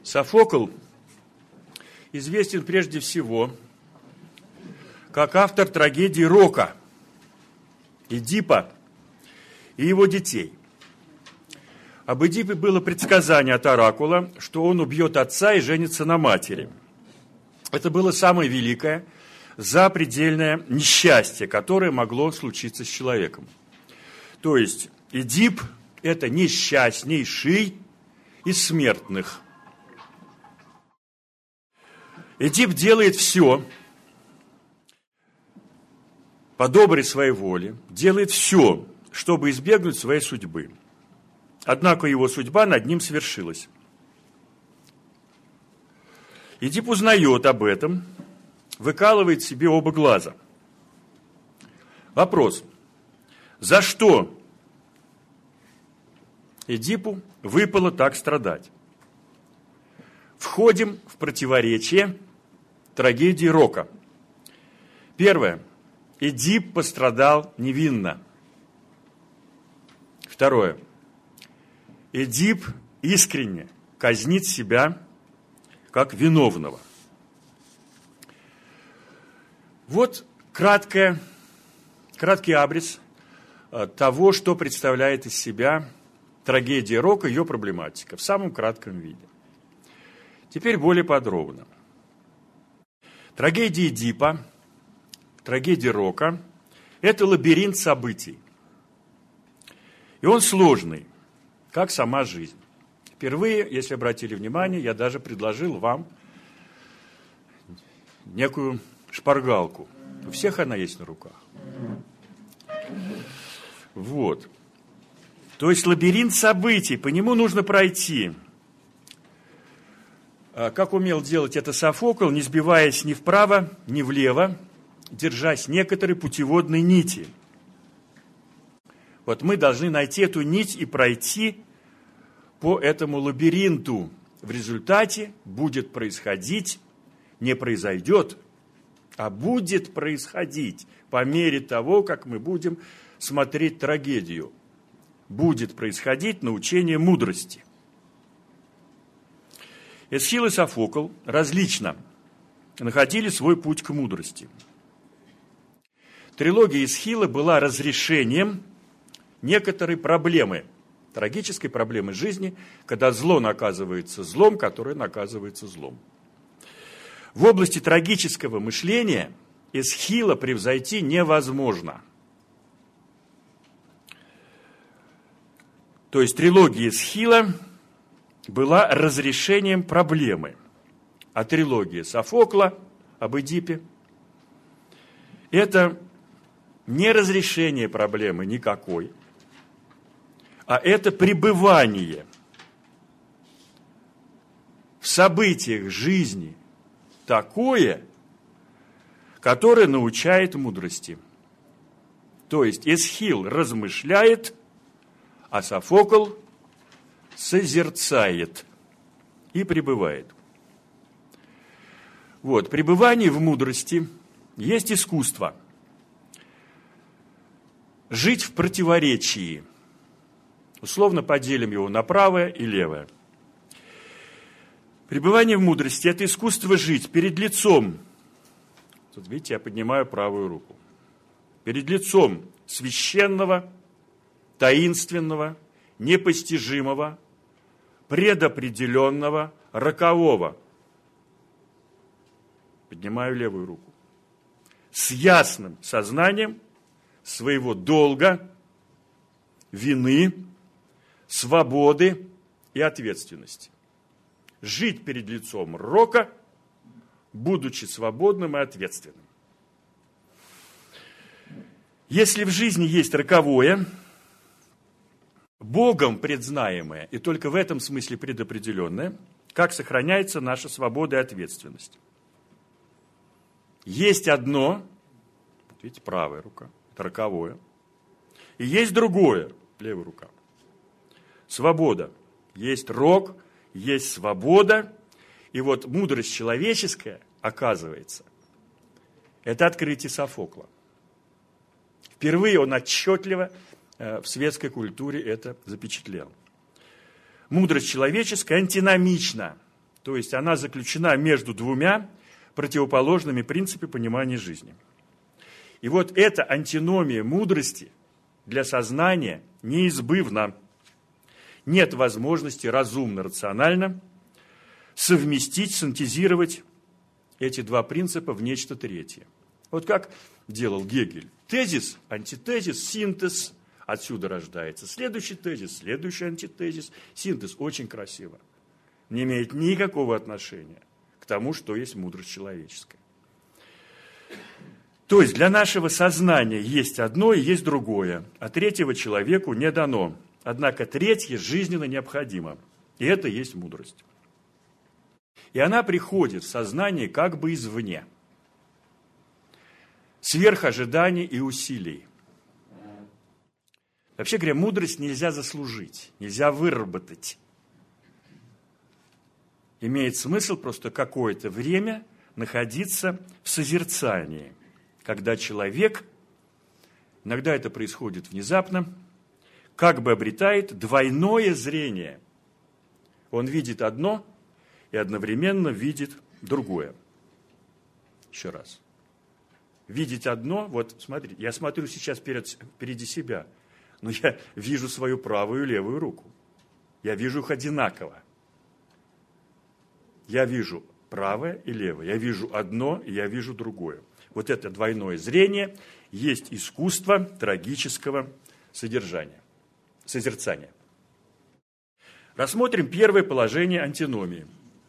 Софокл известен прежде всего как автор трагедии Рока, Эдипа и его детей. Об Эдипе было предсказание от оракула, что он убьет отца и женится на матери. Это было самое великое, запредельное несчастье, которое могло случиться с человеком. То есть Эдип – это несчастнейший из смертных. Эдип делает все по доброй своей воле, делает все, чтобы избегнуть своей судьбы. Однако его судьба над ним свершилась. Эдип узнает об этом, выкалывает себе оба глаза. Вопрос: за что Эдипу выпало так страдать? Входим в противоречие трагедии Рока. Первое. Эдип пострадал невинно. Второе. Эдип искренне казнит себя как виновного. Вот краткий абрис того, что представляет из себя трагедия Рока, ее проблематика, в самом кратком виде. Теперь более подробно. Трагедия Эдипа, трагедия Рока – это лабиринт событий. И он сложный, как сама жизнь. Впервые, если обратили внимание, я даже предложил вам некую шпаргалку. У всех она есть на руках. Вот. То есть лабиринт событий, по нему нужно пройти. Как умел делать это Софокл, не сбиваясь ни вправо, ни влево, держась некоторой путеводной нити. Вот мы должны найти эту нить и пройти по этому лабиринту. В результате будет происходить, не произойдет, а будет происходить по мере того, как мы будем смотреть трагедию. Будет происходить научение мудрости. Эсхил и Софокл различно находили свой путь к мудрости. Трилогия Эсхила была разрешением некоторой проблемы, трагической проблемы жизни, когда зло наказывается злом, которое наказывается злом. В области трагического мышления Эсхила превзойти невозможно. То есть трилогия Эсхила была разрешением проблемы, а трилогия Софокла об Эдипе – это не разрешение проблемы никакой, а это пребывание в событиях жизни такое, которое научает мудрости. То есть Эсхил размышляет, а Софокл созерцает и пребывает. Вот, пребывание в мудрости есть искусство. Жить в противоречии. Условно поделим его на правое и левое. Пребывание в мудрости – это искусство жить перед лицом. Тут, видите, я поднимаю правую руку. Перед лицом священного, таинственного, непостижимого, предопределенного, рокового. Поднимаю левую руку. С ясным сознанием своего долга, вины, свободы и ответственности. Жить перед лицом рока, будучи свободным и ответственным. Если в жизни есть роковое, Богом предзнаемое, и только в этом смысле предопределенное, как сохраняется наша свобода и ответственность. Есть одно, видите, правая рука, это роковое, и есть другое, левая рука. Свобода. Есть рок, есть свобода, и вот мудрость человеческая, оказывается, это открытие Софокла. Впервые он отчетливо в светской культуре это запечатлел. Мудрость человеческая антиномична То есть она заключена между двумя противоположными принципами понимания жизни. И вот эта антиномия мудрости для сознания неизбывна. Нет возможности разумно, рационально совместить, синтезировать эти два принципа в нечто третье. Вот как делал Гегель. Тезис, антитезис, синтез. Отсюда рождается следующий тезис, следующий антитезис. Синтез очень красиво. Не имеет никакого отношения к тому, что есть мудрость человеческая. То есть для нашего сознания есть одно и есть другое, а третьего человеку не дано. Однако третье жизненно необходимо, и это есть мудрость. И она приходит в сознание как бы извне, сверх ожиданий и усилий. Вообще говоря, мудрость нельзя заслужить, нельзя выработать. Имеет смысл просто какое-то время находиться в созерцании, когда человек, иногда это происходит внезапно, как бы обретает двойное зрение. Он видит одно и одновременно видит другое. Еще раз. Видеть одно, вот смотрите, я смотрю сейчас впереди себя, но я вижу свою правую и левую руку. Я вижу их одинаково. Я вижу правое и левое. Я вижу одно, и я вижу другое. Вот это двойное зрение есть искусство трагического созерцания. Рассмотрим первое положение антиномии.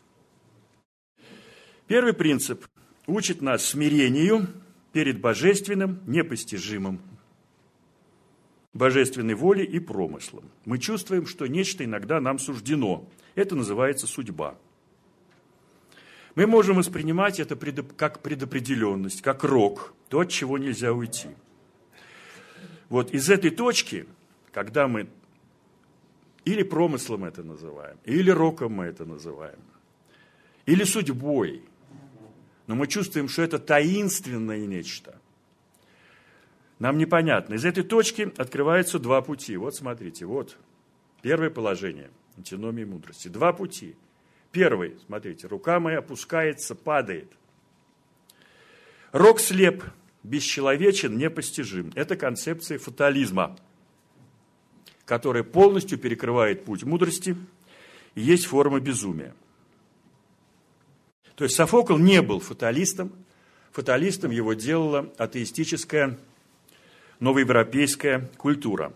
Первый принцип учит нас смирению перед божественным, непостижимым, божественной волей и промыслом. Мы чувствуем, что нечто иногда нам суждено. Это называется судьба. Мы можем воспринимать это как предопределенность, как рок, то, от чего нельзя уйти. Вот из этой точки, когда мы или промыслом это называем, или роком мы это называем, или судьбой, но мы чувствуем, что это таинственное нечто. Нам непонятно. Из этой точки открываются два пути. Вот смотрите, вот первое положение антиномии мудрости. Два пути. Первый, смотрите, рука моя опускается, падает. Рок слеп, бесчеловечен, непостижим. Это концепция фатализма, которая полностью перекрывает путь мудрости и есть форма безумия. То есть Софокл не был фаталистом. Фаталистом его делала атеистическая новоевропейская культура.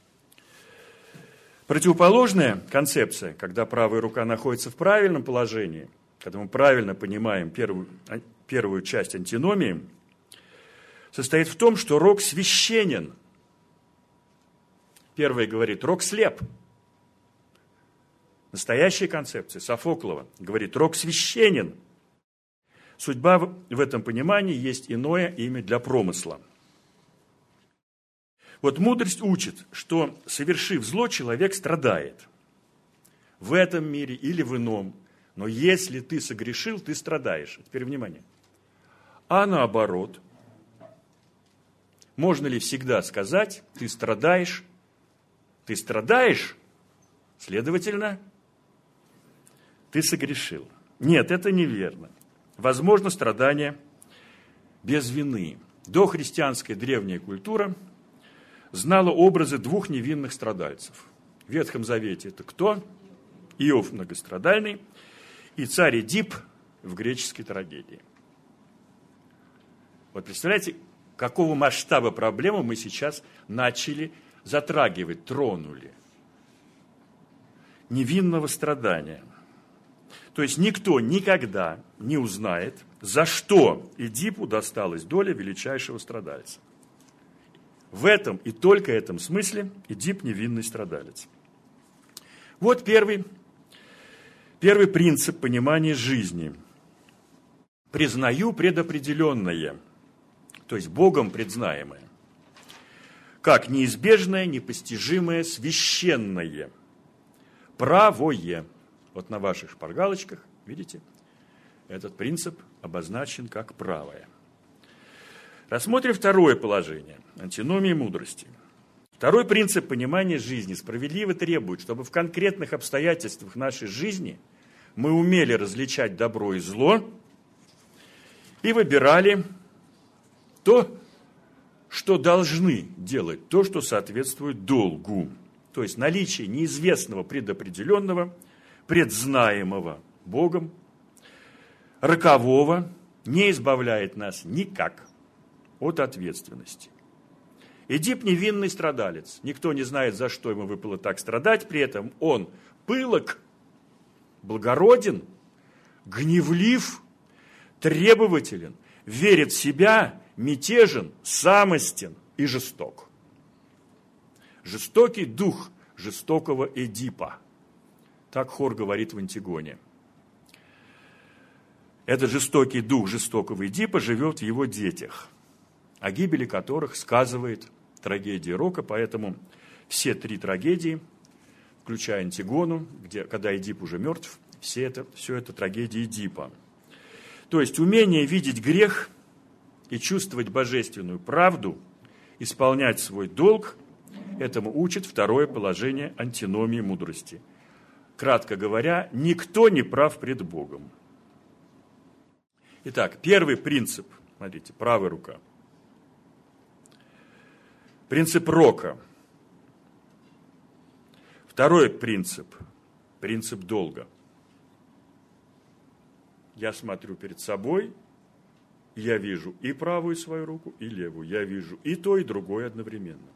Противоположная концепция, когда правая рука находится в правильном положении, когда мы правильно понимаем первую часть антиномии, состоит в том, что рок священен. Первая говорит, рок слеп. Настоящая концепция Софоклова говорит, рок священен. Судьба в этом понимании есть иное имя для промысла. Вот мудрость учит, что, совершив зло, человек страдает. В этом мире или в ином. Но если ты согрешил, ты страдаешь. Теперь внимание. А наоборот, можно ли всегда сказать, ты страдаешь, следовательно, ты согрешил. Нет, это неверно. Возможно страдание без вины. Дохристианская древняя культура знала образы двух невинных страдальцев. В Ветхом Завете это кто? Иов многострадальный и царь Эдип в греческой трагедии. Вот представляете, какого масштаба проблемы мы сейчас начали затрагивать, тронули. Невинного страдания. То есть никто никогда не узнает, за что Эдипу досталась доля величайшего страдальца. В этом и только этом смысле Эдип невинный страдалец. Вот первый принцип понимания жизни. Признаю предопределенное, то есть Богом предзнаемое, как неизбежное, непостижимое, священное, правое. Вот на ваших шпаргалочках, видите, этот принцип обозначен как правое. Рассмотрим второе положение – антиномии мудрости. Второй принцип понимания жизни справедливо требует, чтобы в конкретных обстоятельствах нашей жизни мы умели различать добро и зло и выбирали то, что должны делать, то, что соответствует долгу. То есть наличие неизвестного, предопределенного, предзнаемого Богом, рокового, не избавляет нас никак от ответственности. Эдип невинный страдалец. Никто не знает, за что ему выпало так страдать. При этом он пылок, благороден, гневлив, требователен, верит в себя, мятежен, самостен и жесток. Жестокий дух жестокого Эдипа. Так хор говорит в Антигоне. Этот жестокий дух жестокого Эдипа живет в его детях, о гибели которых сказывает трагедия Рока. Поэтому все 3 трагедии, включая Антигону, когда Эдип уже мертв, все это трагедия Эдипа. То есть умение видеть грех и чувствовать божественную правду, исполнять свой долг, этому учит второе положение антиномии мудрости. Кратко говоря, никто не прав пред Богом. Итак, первый принцип, смотрите, правая рука. Принцип рока. Второй принцип, принцип долга. Я смотрю перед собой, я вижу и правую свою руку, и левую. Я вижу и то, и другое одновременно.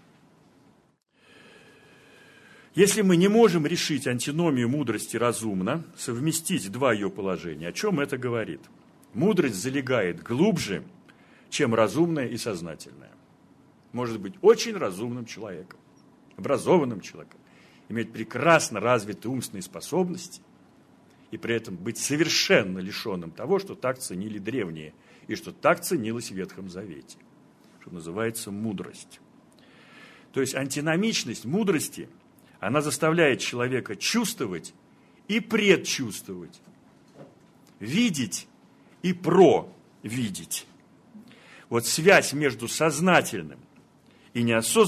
Если мы не можем решить антиномию мудрости разумно, совместить 2 ее положения, о чем это говорит? Мудрость залегает глубже, чем разумная и сознательная. Может быть очень разумным человеком, образованным человеком, иметь прекрасно развитые умственные способности и при этом быть совершенно лишенным того, что так ценили древние и что так ценилось в Ветхом Завете, что называется мудрость. То есть антиномичность мудрости, она заставляет человека чувствовать и предчувствовать, видеть и провидеть. Вот связь между сознательным и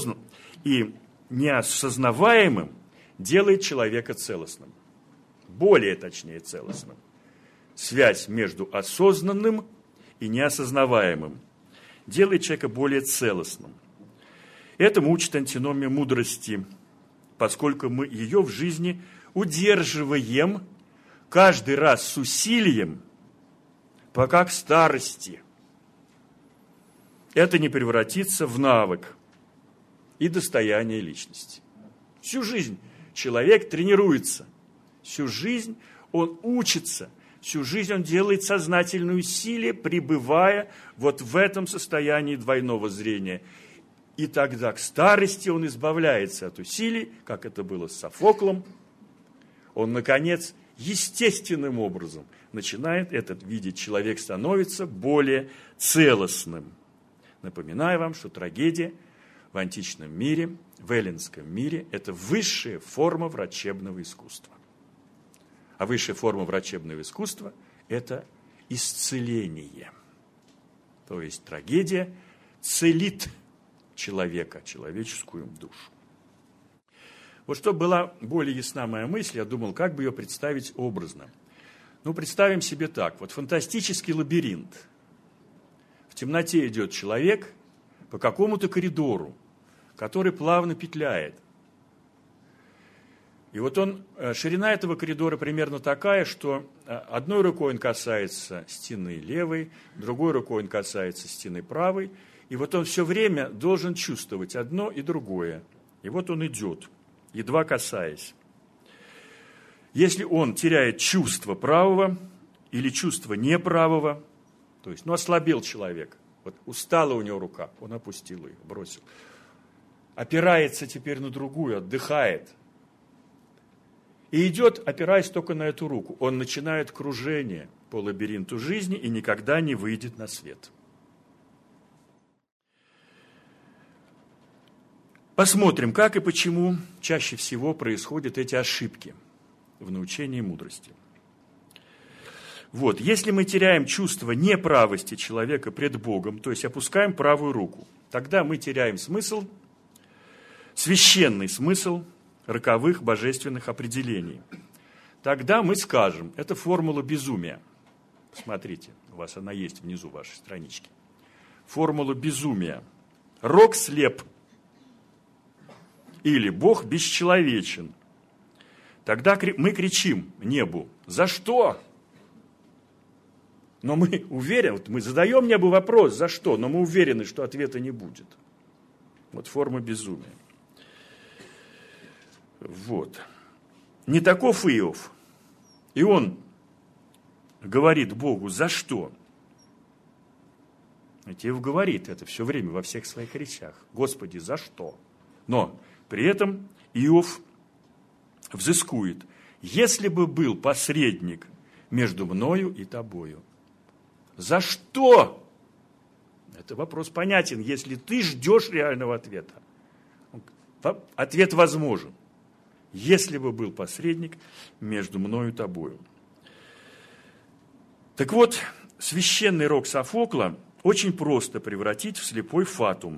неосознаваемым делает человека целостным. Более точнее целостным. Связь между осознанным и неосознаваемым делает человека более целостным. Этому учит антиномия мудрости, поскольку мы ее в жизни удерживаем каждый раз с усилием, пока к старости это не превратится в навык и достояние личности. Всю жизнь человек тренируется, всю жизнь он учится, всю жизнь он делает сознательные усилия, пребывая вот в этом состоянии двойного зрения. И тогда к старости он избавляется от усилий, как это было с Софоклом. Он, наконец, естественным образом начинает этот видеть. Человек становится более целостным. Напоминаю вам, что трагедия в античном мире, в эллинском мире, это высшая форма врачебного искусства. А высшая форма врачебного искусства – это исцеление. То есть трагедия целит человека, человеческую душу. Вот чтобы была более ясна моя мысль, я думал, как бы ее представить образно. Ну, представим себе так. Вот фантастический лабиринт. В темноте идет человек по какому-то коридору, который плавно петляет. И вот ширина этого коридора примерно такая, что одной рукой он касается стены левой, другой рукой он касается стены правой, и вот он все время должен чувствовать одно и другое. И вот он идет, едва касаясь. Если он теряет чувство правого или чувство неправого, то есть, ослабел человек, вот устала у него рука, он опустил ее, бросил. Опирается теперь на другую, отдыхает. И идет, опираясь только на эту руку. Он начинает кружение по лабиринту жизни и никогда не выйдет на свет. Посмотрим, как и почему чаще всего происходят эти ошибки в научении мудрости. Вот, если мы теряем чувство неправости человека пред Богом, то есть опускаем правую руку, тогда мы теряем смысл, священный смысл роковых божественных определений. тогда мы скажем, это формула безумия. Смотрите, у вас она есть внизу вашей странички. Формула безумия. Рок слеп. Или Бог бесчеловечен. Тогда мы кричим небу: за что? Но мы уверены, вот мы задаем небу вопрос, за что, но мы уверены, что ответа не будет. Вот форма безумия. Вот. Не таков Иов. И он говорит Богу: за что? Иов говорит это все время во всех своих речах. Господи, за что? Но при этом Иов взыскует: если бы был посредник между мною и тобою. За что? Это вопрос понятен, если ты ждешь реального ответа. Ответ возможен. Если бы был посредник между мною и тобою. Так вот, священный рог Софокла очень просто превратить в слепой фатум.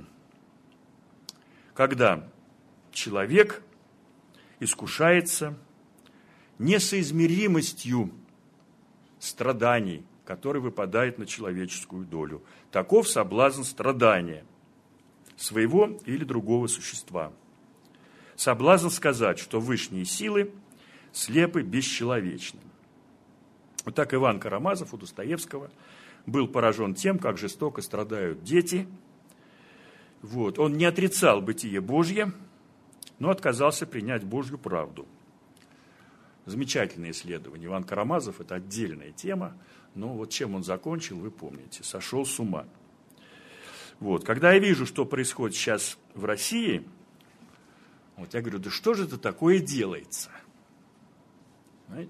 Когда человек искушается несоизмеримостью страданий, который выпадает на человеческую долю. Таков соблазн страдания своего или другого существа. Соблазн сказать, что вышние силы слепы бесчеловечны. Вот так Иван Карамазов у Достоевского был поражен тем, как жестоко страдают дети. Вот. Он не отрицал бытие Божье, но отказался принять Божью правду. Замечательное исследование. Иван Карамазов – это отдельная тема, но вот чем он закончил, вы помните, сошел с ума. Вот. Когда я вижу, что происходит сейчас в России, вот я говорю, да что же это такое делается? Знаете?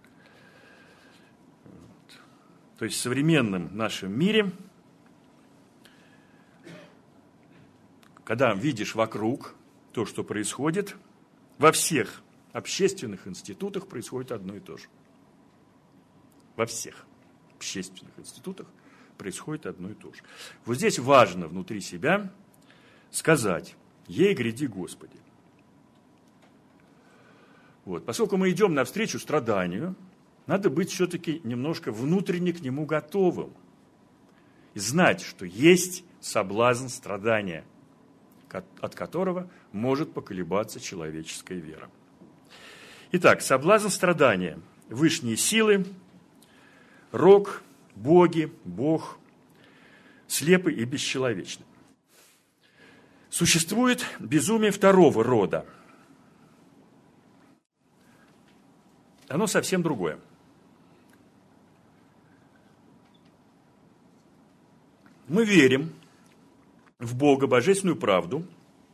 Вот. То есть в современном нашем мире, когда видишь вокруг то, что происходит, во всех общественных институтах происходит одно и то же. Во всех общественных институтах происходит одно и то же. Вот здесь важно внутри себя сказать: «Ей гряди, Господи». Вот. Поскольку мы идем навстречу страданию, надо быть все-таки немножко внутренне к нему готовым. И знать, что есть соблазн страдания, от которого может поколебаться человеческая вера. Итак, соблазн страдания, вышние силы, рок, боги, Бог, слепы и бесчеловечны. Существует безумие второго рода. Оно совсем другое. Мы верим в Бога, божественную правду,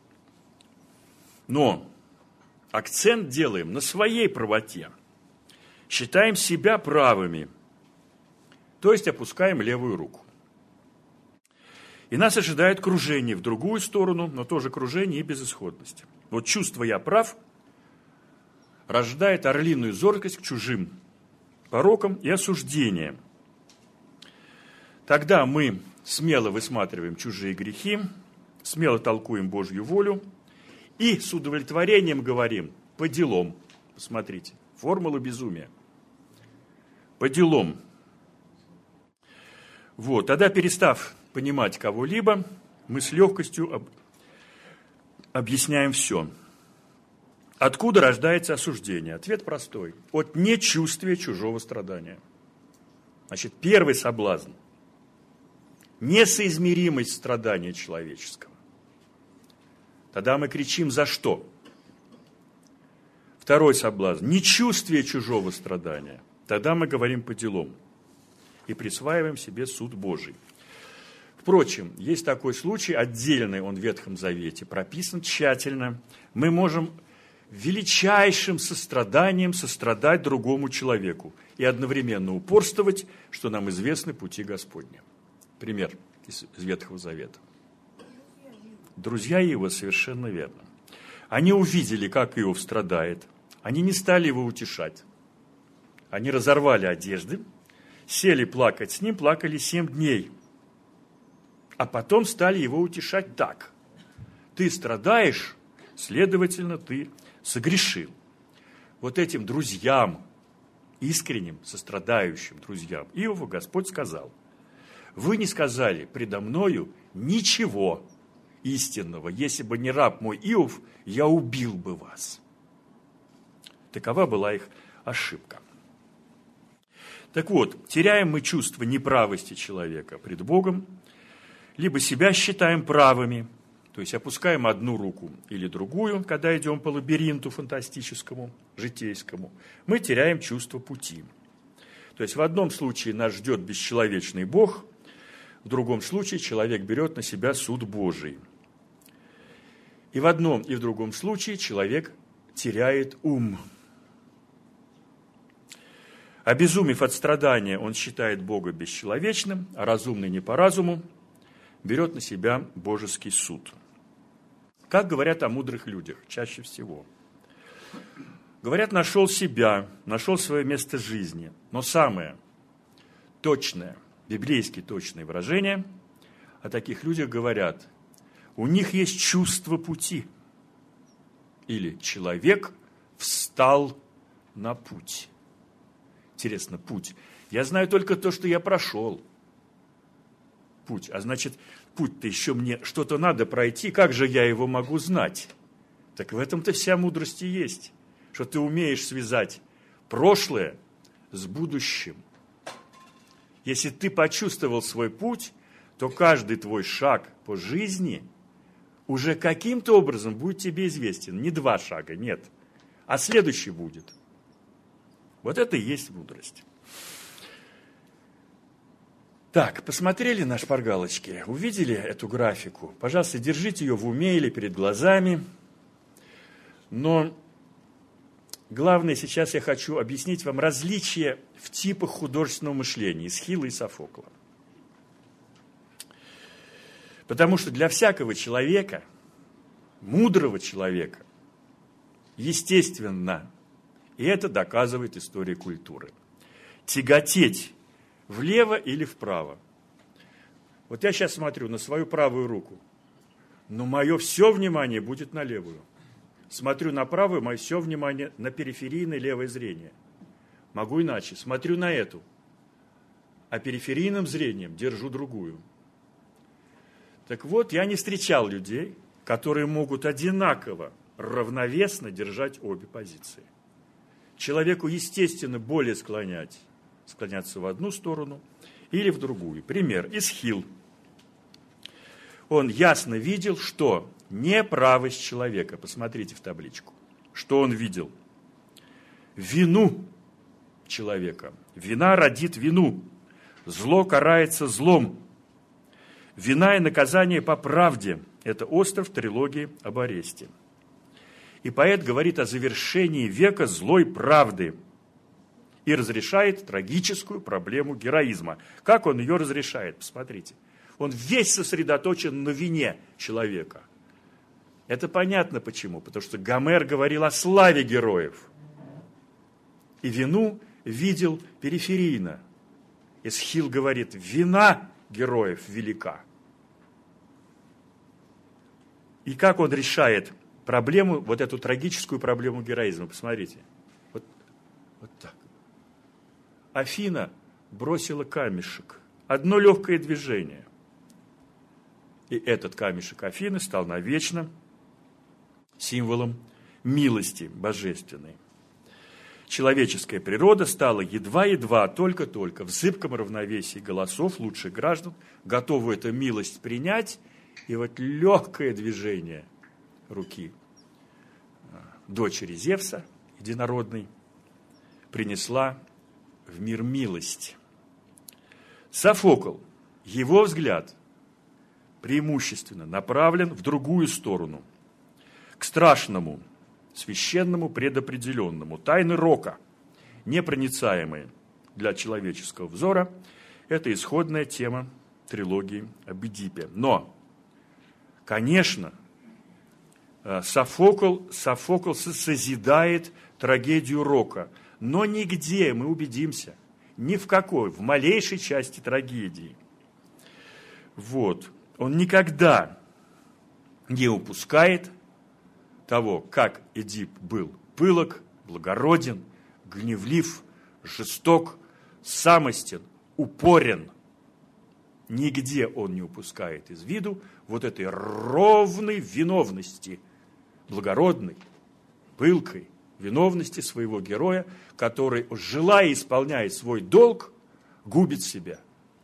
но акцент делаем на своей правоте. Считаем себя правыми, то есть опускаем левую руку. И нас ожидает кружение в другую сторону, но тоже кружение и безысходность. Вот чувство «я прав» рождает орлиную зоркость к чужим порокам и осуждениям. Тогда мы смело высматриваем чужие грехи, смело толкуем Божью волю и с удовлетворением говорим: по делам. Посмотрите, формула безумия. По делам. Вот, тогда, перестав понимать кого-либо, мы с легкостью объясняем все. Откуда рождается осуждение? Ответ простой. От нечувствия чужого страдания. Значит, первый соблазн – несоизмеримость страдания человеческого. Тогда мы кричим: за что? Второй соблазн – нечувствие чужого страдания. Тогда мы говорим по делам и присваиваем себе суд Божий. Впрочем, есть такой случай, отдельный он в Ветхом Завете, прописан тщательно. Мы можем величайшим состраданием сострадать другому человеку и одновременно упорствовать, что нам известны пути Господни. Пример из Ветхого Завета. Друзья его, совершенно верно. Они увидели, как Иов страдает. Они не стали его утешать. Они разорвали одежды, сели плакать с ним, плакали 7 дней. А потом стали его утешать так: ты страдаешь, следовательно, ты согрешил. Вот этим друзьям искренним, сострадающим друзьям Иова Господь сказал: «Вы не сказали предо мною ничего истинного. Если бы не раб мой Иов, я убил бы вас». Такова была их ошибка. Так вот, теряем мы чувство неправости человека пред Богом, либо себя считаем правыми, то есть опускаем одну руку или другую, когда идем по лабиринту фантастическому, житейскому, мы теряем чувство пути. То есть в одном случае нас ждет бесчеловечный Бог, в другом случае человек берет на себя суд Божий. И в одном и в другом случае человек теряет ум. Обезумев от страдания, он считает Бога бесчеловечным, а разумный не по разуму берет на себя божеский суд. Как говорят о мудрых людях чаще всего? Говорят, нашел себя, нашел свое место жизни. Но самое точное, библейски точное выражение о таких людях говорят: у них есть чувство пути. Или человек встал на путь. Интересно, путь. Я знаю только то, что я прошел. Путь. А значит, путь-то еще мне что-то надо пройти, как же я его могу знать? Так в этом-то вся мудрость и есть, что ты умеешь связать прошлое с будущим. Если ты почувствовал свой путь, то каждый твой шаг по жизни уже каким-то образом будет тебе известен. Не 2 шага, нет, а следующий будет. Вот это и есть мудрость. Так, посмотрели на шпаргалочке, увидели эту графику? Пожалуйста, держите ее в уме или перед глазами. Но главное, сейчас я хочу объяснить вам различия в типах художественного мышления Эсхила и Софокла. Потому что для всякого человека, мудрого человека, естественно, и это доказывает история культуры, тяготеть влево или вправо. Вот я сейчас смотрю на свою правую руку, но мое все внимание будет на левую. Смотрю на правую, мое все внимание на периферийное левое зрение. Могу иначе. Смотрю на эту, а периферийным зрением держу другую. Так вот, я не встречал людей, которые могут одинаково, равновесно держать обе позиции. Человеку, естественно, более склоняться в одну сторону или в другую. Пример. Эсхил. Он ясно видел, что неправость человека. Посмотрите в табличку. Что он видел? Вину человека. Вина родит вину. Зло карается злом. Вина и наказание по правде. Это остров трилогии об Оресте. И поэт говорит о завершении века злой правды и разрешает трагическую проблему героизма. Как он ее разрешает? Посмотрите. Он весь сосредоточен на вине человека. Это понятно почему. Потому что Гомер говорил о славе героев. И вину видел периферийно. Эсхил говорит, вина героев велика. И как он решает проблему, вот эту трагическую проблему героизма? Посмотрите. Вот так. Афина бросила камешек. Одно легкое движение. И этот камешек Афины стал навечно символом милости божественной. Человеческая природа стала едва-едва, только-только в зыбком равновесии голосов лучших граждан, готовы эту милость принять, и вот легкое движение руки дочери Зевса, единородной, принесла в мир милость. Софокл, его взгляд преимущественно направлен в другую сторону, к страшному, священному, предопределенному. Тайны рока, непроницаемые для человеческого взора, это исходная тема трилогии об Эдипе. Но, конечно, Софокл созидает трагедию рока, но нигде, мы убедимся, ни в какой, в малейшей части трагедии. Вот. Он никогда не упускает того, как Эдип был пылок, благороден, гневлив, жесток, самостен, упорен. Нигде он не упускает из виду вот этой ровной виновности, благородной, пылкой виновности своего героя, который, желая исполнять свой долг, губит себя.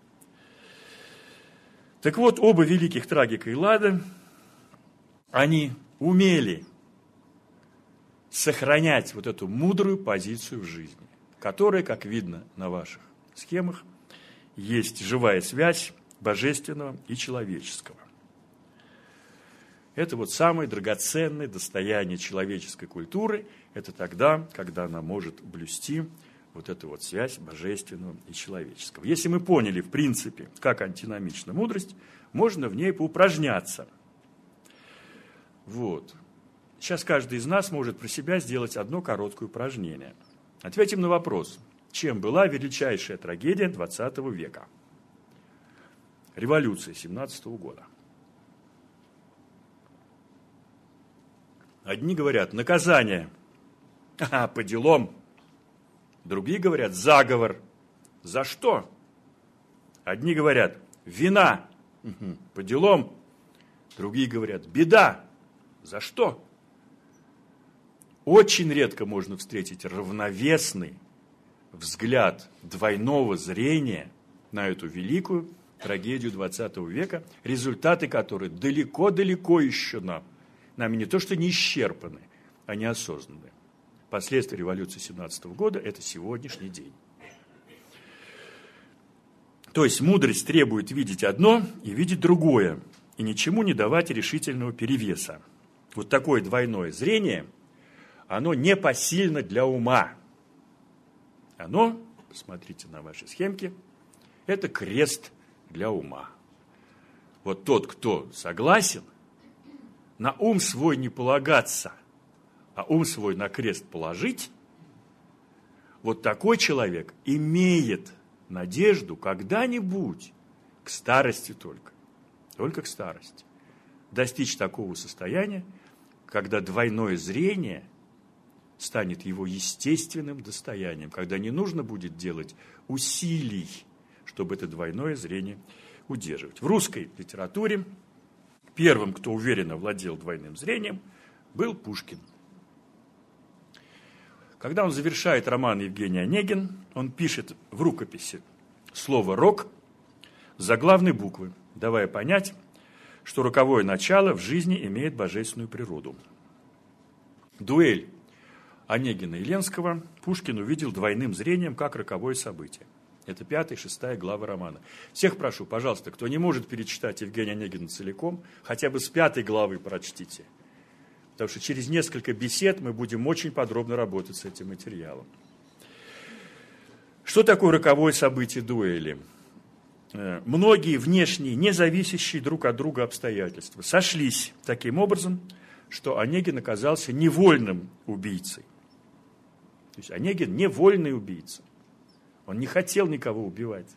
Так вот, оба великих трагика и Лада, они умели сохранять вот эту мудрую позицию в жизни, которая, как видно на ваших схемах, есть живая связь божественного и человеческого. Это вот самое драгоценное достояние человеческой культуры, это тогда, когда она может блюсти вот эту вот связь божественного и человеческого. Если мы поняли, в принципе, как антиномична мудрость, можно в ней поупражняться. Вот. Сейчас каждый из нас может про себя сделать одно короткое упражнение. Ответим на вопрос, чем была величайшая трагедия XX века? Революция 17 года. Одни говорят, наказание, по делам. Другие говорят, заговор. За что? Одни говорят, вина, по делам. Другие говорят, беда. За что? Очень редко можно встретить равновесный взгляд двойного зрения на эту великую трагедию XX века, результаты которой далеко-далеко еще нами не то что не исчерпаны, а не осознаны. Последствия революции 17 года – это сегодняшний день. То есть мудрость требует видеть одно и видеть другое, и ничему не давать решительного перевеса. Вот такое двойное зрение, оно непосильно для ума. Оно, посмотрите на ваши схемки, это крест для ума. Вот тот, кто согласен на ум свой не полагаться, а ум свой на крест положить, вот такой человек имеет надежду когда-нибудь, к старости только к старости, достичь такого состояния, когда двойное зрение станет его естественным достоянием, когда не нужно будет делать усилий, чтобы это двойное зрение удерживать. В русской литературе первым, кто уверенно владел двойным зрением, был Пушкин. Когда он завершает роман Евгений Онегин, он пишет в рукописи слово «рок» с заглавной буквы, давая понять, что роковое начало в жизни имеет божественную природу. Дуэль Онегина и Ленского Пушкин увидел двойным зрением как роковое событие. Это 5 и 6 главы романа. Всех прошу, пожалуйста, кто не может перечитать Евгения Онегина целиком, хотя бы с 5 главы прочтите. Потому что через несколько бесед мы будем очень подробно работать с этим материалом. Что такое роковое событие дуэли? Многие внешние, не зависящие друг от друга обстоятельства сошлись таким образом, что Онегин оказался невольным убийцей. То есть Онегин невольный убийца. Он не хотел никого убивать.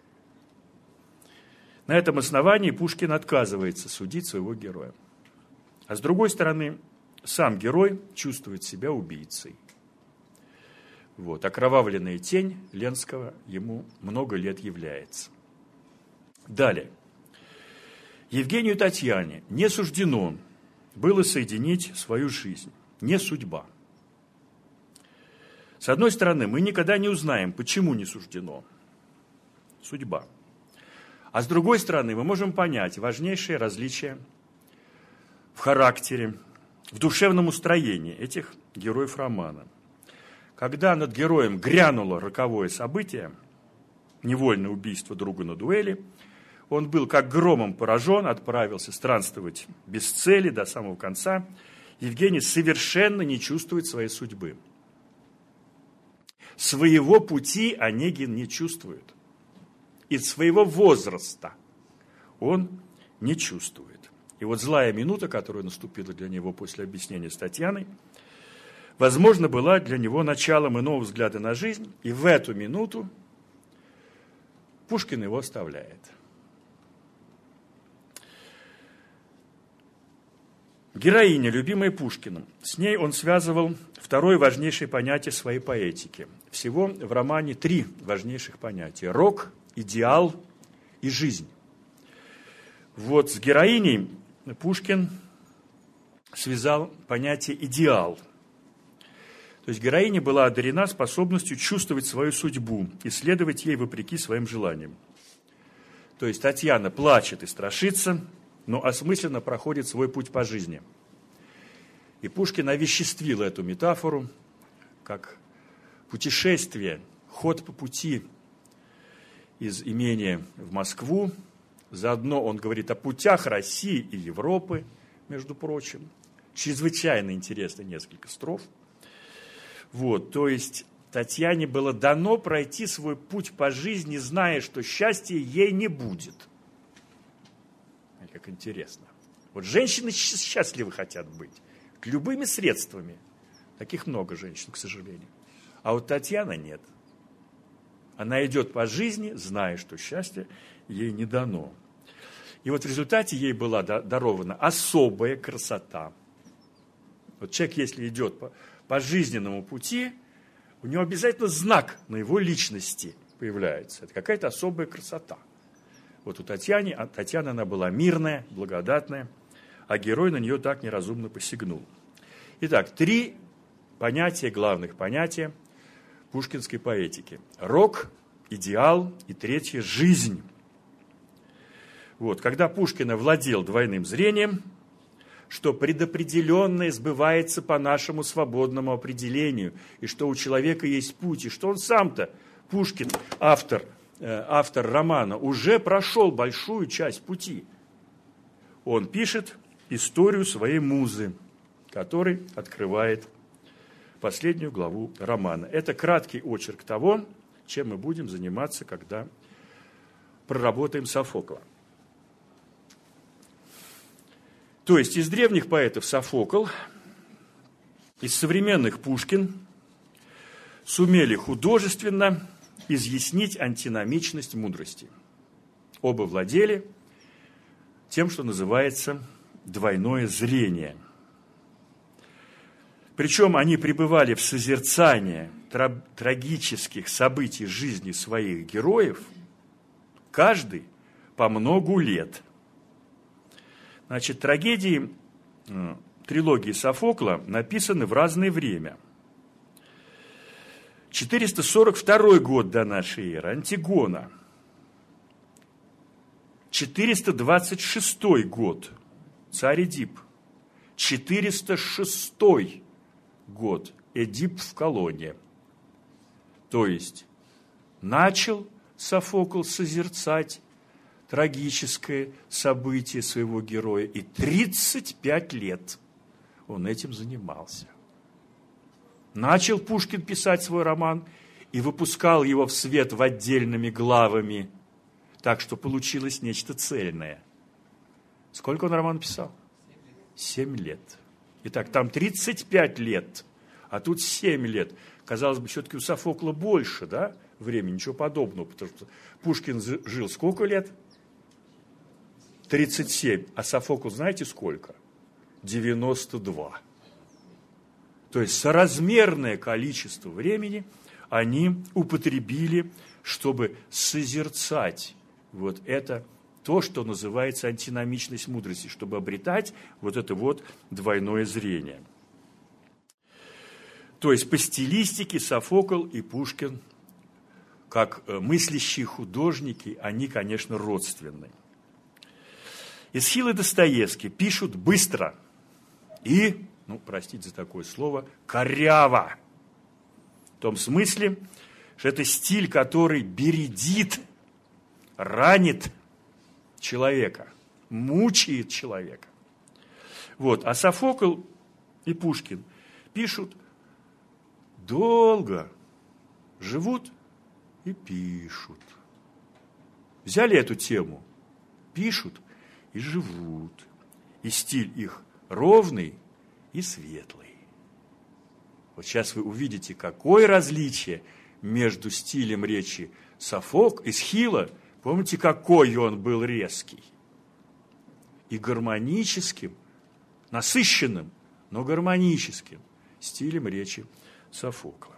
На этом основании Пушкин отказывается судить своего героя. А с другой стороны, сам герой чувствует себя убийцей. Вот. Окровавленная тень Ленского ему много лет является. Далее. Евгению и Татьяне не суждено было соединить свою жизнь. Не судьба. С одной стороны, мы никогда не узнаем, почему не суждено. Судьба. А с другой стороны, мы можем понять важнейшие различия в характере, в душевном устроении этих героев романа. Когда над героем грянуло роковое событие, невольное убийство друга на дуэли, он был как громом поражен, отправился странствовать без цели до самого конца. Евгений совершенно не чувствует своей судьбы. Своего пути Онегин не чувствует. И своего возраста он не чувствует. И вот злая минута, которая наступила для него после объяснения с Татьяной, возможно, была для него началом иного взгляда на жизнь. И в эту минуту Пушкин его оставляет. Героиня, любимая Пушкиным. С ней он связывал второе важнейшее понятие своей поэтики. Всего в романе 3 важнейших понятия. Рок, идеал и жизнь. Вот с героиней Пушкин связал понятие идеал. То есть героиня была одарена способностью чувствовать свою судьбу и следовать ей вопреки своим желаниям. То есть Татьяна плачет и страшится, но осмысленно проходит свой путь по жизни. И Пушкин овеществил эту метафору как путешествие, ход по пути из имения в Москву. Заодно он говорит о путях России и Европы, между прочим. Чрезвычайно интересно несколько строф. Вот, то есть Татьяне было дано пройти свой путь по жизни, зная, что счастья ей не будет. Как интересно. Вот женщины счастливы хотят быть. Любыми средствами. Таких много женщин, к сожалению. А вот Татьяна нет. Она идет по жизни, зная, что счастье ей не дано. И вот в результате ей была дарована особая красота. Вот человек, если идет по жизненному пути, у него обязательно знак на его личности появляется. Это какая-то особая красота. Вот у Татьяны, она была мирная, благодатная, а герой на нее так неразумно посягнул. Итак, 3 понятия, главных понятия пушкинской поэтики. Рок, идеал и 3 – жизнь. Вот, когда Пушкин овладел двойным зрением, что предопределенное сбывается по нашему свободному определению, и что у человека есть путь, и что он сам-то, Пушкин, автор романа, уже прошел большую часть пути. Он пишет историю своей музы, который открывает последнюю главу романа. Это краткий очерк того, чем мы будем заниматься, когда проработаем Софокла. То есть из древних поэтов Софокл, из современных Пушкин сумели художественно изъяснить антиномичность мудрости. Оба владели тем, что называется двойное зрение. Причем они пребывали в созерцании трагических событий жизни своих героев, каждый по многу лет. Значит, трагедии трилогии Софокла написаны в разное время. 442 год до нашей эры, Антигона. 426 год, царь Эдип. 406 год, Эдип в Колонне. То есть начал Софокл созерцать трагическое событие своего героя, и 35 лет он этим занимался. Начал Пушкин писать свой роман и выпускал его в свет в отдельными главами, так что получилось нечто цельное. Сколько он роман писал? 7 лет. Итак, там 35 лет, а тут 7 лет. Казалось бы, все-таки у Софокла больше, да, времени, ничего подобного, потому что Пушкин жил сколько лет? 37. А Софокл знаете сколько? 92. То есть соразмерное количество времени они употребили, чтобы созерцать вот это, то, что называется антиномичность мудрости, чтобы обретать вот это вот двойное зрение. То есть по стилистике Софокл и Пушкин, как мыслящие художники, они, конечно, родственны. Эсхил и Достоевский пишут быстро и, простите за такое слово, коряво. В том смысле, что это стиль, который бередит, ранит человека, мучает человека. Вот. А Софокл и Пушкин пишут долго, живут и пишут. Взяли эту тему, пишут и живут. И стиль их ровный и светлый. Вот сейчас вы увидите, какое различие между стилем речи Эсхила, помните, какой он был резкий, и гармоническим насыщенным, но гармоническим стилем речи Софокла.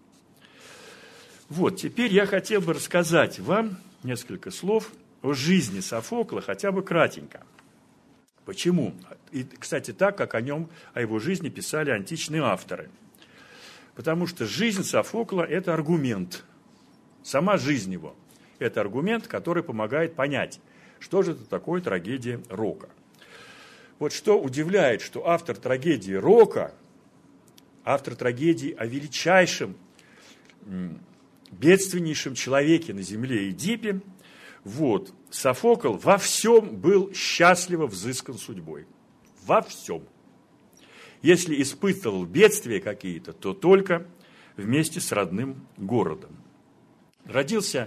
Вот, теперь я хотел бы рассказать вам несколько слов о жизни Софокла, хотя бы кратенько. Почему? И, кстати, так, как о его жизни писали античные авторы. Потому что жизнь Софокла – это аргумент. Сама жизнь его – это аргумент, который помогает понять, что же это такое трагедия Рока. Вот что удивляет, что автор трагедии Рока, автор трагедии о величайшем, бедственнейшем человеке на земле Эдипе, вот, Софокл во всем был счастливо взыскан судьбой. Во всем. Если испытывал бедствия какие-то, то только вместе с родным городом. Родился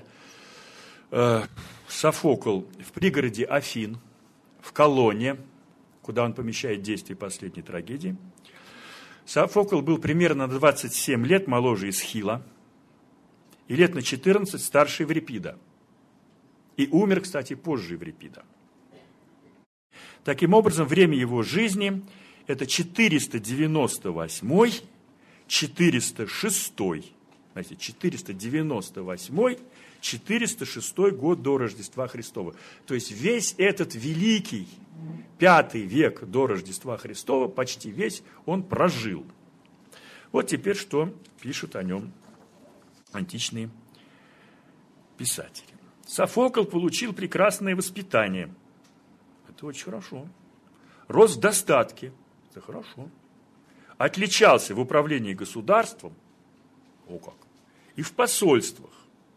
Софокл в пригороде Афин, в Колоне, куда он помещает действие последней трагедии. Софокл был примерно на 27 лет моложе Эсхила и лет на 14 старше Еврипида. И умер, кстати, позже Еврипида. Таким образом, время его жизни – это 498, 406, знаете, 498, 406 год до Рождества Христова. То есть весь этот великий 5 век до Рождества Христова, почти весь он прожил. Вот теперь что пишут о нем античные писатели. Софокл получил прекрасное воспитание. Это очень хорошо. Рос в достатке. Это хорошо. Отличался в управлении государством. О как. И в посольствах.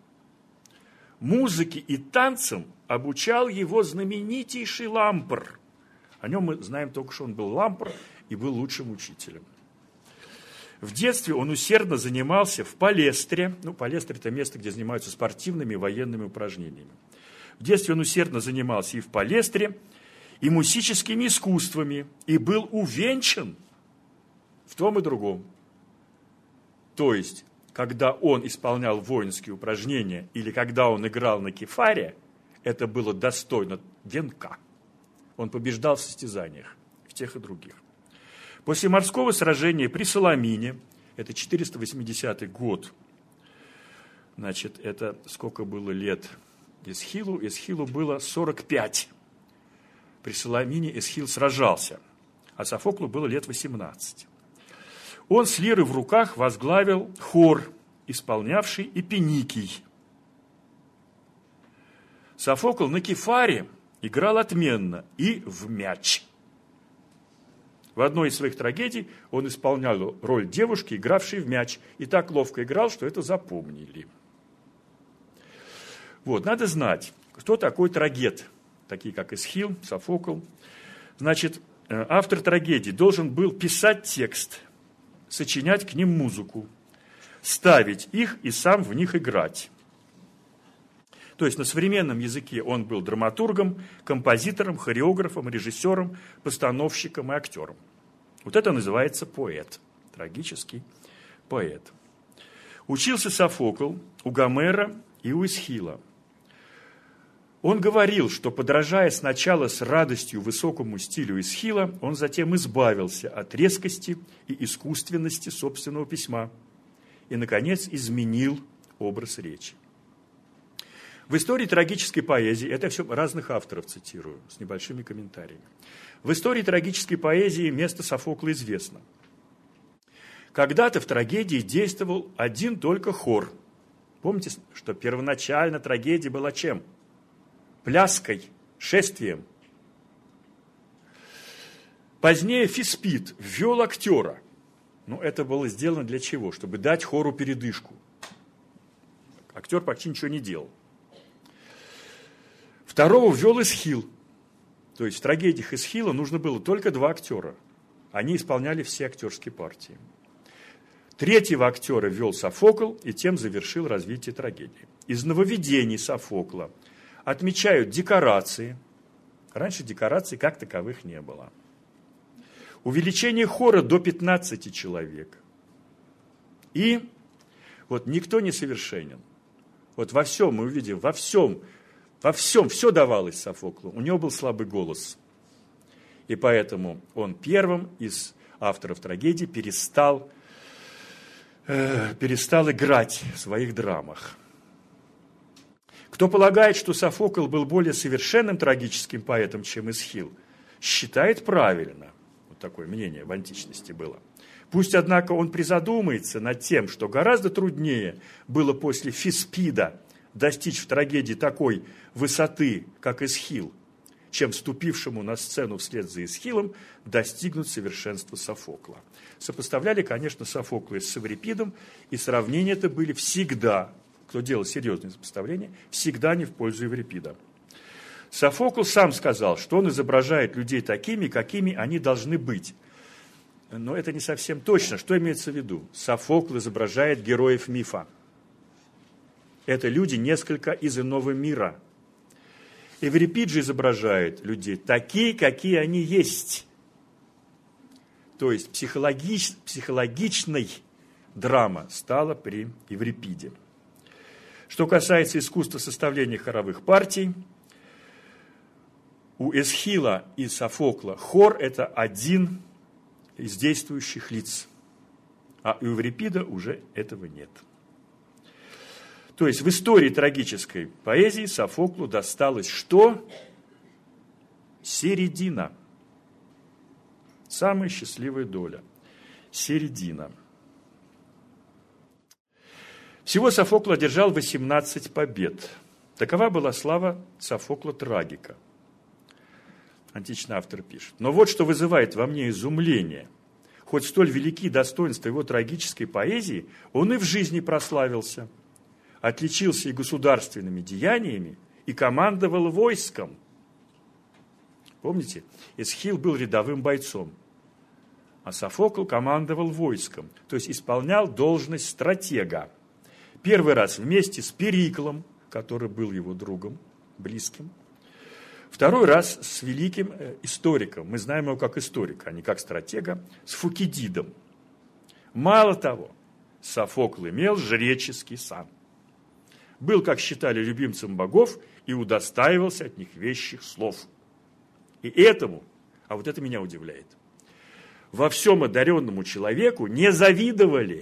Музыке и танцам обучал его знаменитейший Лампр. О нем мы знаем только, что он был Лампр и был лучшим учителем. В детстве он усердно занимался в Палестре. Палестра – это место, где занимаются спортивными и военными упражнениями. В детстве он усердно занимался и в Палестре, и мусическими искусствами, и был увенчан в том и другом. То есть, когда он исполнял воинские упражнения или когда он играл на кефаре, это было достойно венка. Он побеждал в состязаниях, в тех и других. После морского сражения при Саламине, это 480 год, значит, это сколько было лет Эсхилу? Эсхилу было 45. При Саламине Эсхил сражался, а Софоклу было лет 18. Он с лирой в руках возглавил хор, исполнявший Эпеникий. Софокл на кефаре играл отменно и в мяч. В одной из своих трагедий он исполнял роль девушки, игравшей в мяч, и так ловко играл, что это запомнили. Вот, надо знать, кто такой трагед, такие как Эсхил, Софокл. Значит, автор трагедии должен был писать текст, сочинять к ним музыку, ставить их и сам в них играть. То есть на современном языке он был драматургом, композитором, хореографом, режиссером, постановщиком и актером. Вот это называется поэт, трагический поэт. Учился Софокл у Гомера и у Эсхила. Он говорил, что, подражая сначала с радостью высокому стилю Эсхила, он затем избавился от резкости и искусственности собственного письма и, наконец, изменил образ речи. В истории трагической поэзии, это все разных авторов цитирую, с небольшими комментариями. В истории трагической поэзии место Софокла известно. Когда-то в трагедии действовал один только хор. Помните, что первоначально трагедия была чем? Пляской, шествием. Позднее Фиспит ввел актера. Это было сделано для чего? Чтобы дать хору передышку. Актер почти ничего не делал. Второго ввел Эсхил. То есть в трагедиях Эсхила нужно было только 2 актера. Они исполняли все актерские партии. Третьего актера ввел Софокл и тем завершил развитие трагедии. Из нововведений Софокла отмечают декорации. Раньше декораций как таковых не было. Увеличение хора до 15 человек. И вот никто не совершенен. Вот во всем мы увидим, во всем все давалось Софоклу. У него был слабый голос. И поэтому он первым из авторов трагедий перестал играть в своих драмах. Кто полагает, что Софокл был более совершенным трагическим поэтом, чем Эсхил, считает правильно. Вот такое мнение в античности было. Пусть, однако, он призадумается над тем, что гораздо труднее было после Фиспида достичь в трагедии такой высоты, как Эсхил, чем вступившему на сцену вслед за Эсхилом достигнуть совершенства Софокла. Сопоставляли, конечно, Софокла с Эврипидом, и сравнения это были всегда, кто делал серьезные сопоставления, всегда не в пользу Эврипида. Софокл сам сказал, что он изображает людей такими, какими они должны быть. Но это не совсем точно. Что имеется в виду? Софокл изображает героев мифа. Это люди несколько из иного мира. Эврипид же изображает людей такие, какие они есть. То есть психологичной драма стала при Эврипиде. Что касается искусства составления хоровых партий, у Эсхила и Софокла хор – это один из действующих лиц, а у Эврипида уже этого нет. То есть в истории трагической поэзии Софоклу досталось что? Середина. Самая счастливая доля. Середина. Всего Софокл одержал 18 побед. Такова была слава Софокла-трагика. Античный автор пишет. Но вот что вызывает во мне изумление. Хоть столь велики достоинства его трагической поэзии, он и в жизни прославился. Отличился и государственными деяниями, и командовал войском. Помните, Эсхил был рядовым бойцом, а Софокл командовал войском, то есть исполнял должность стратега. Первый раз вместе с Периклом, который был его другом, близким. Второй раз с великим историком, мы знаем его как историка, а не как стратега, с Фукидидом. Мало того, Софокл имел жреческий сан. Был, как считали, любимцем богов и удостаивался от них вещих слов. И этому, а вот это меня удивляет, во всем одаренному человеку не завидовали.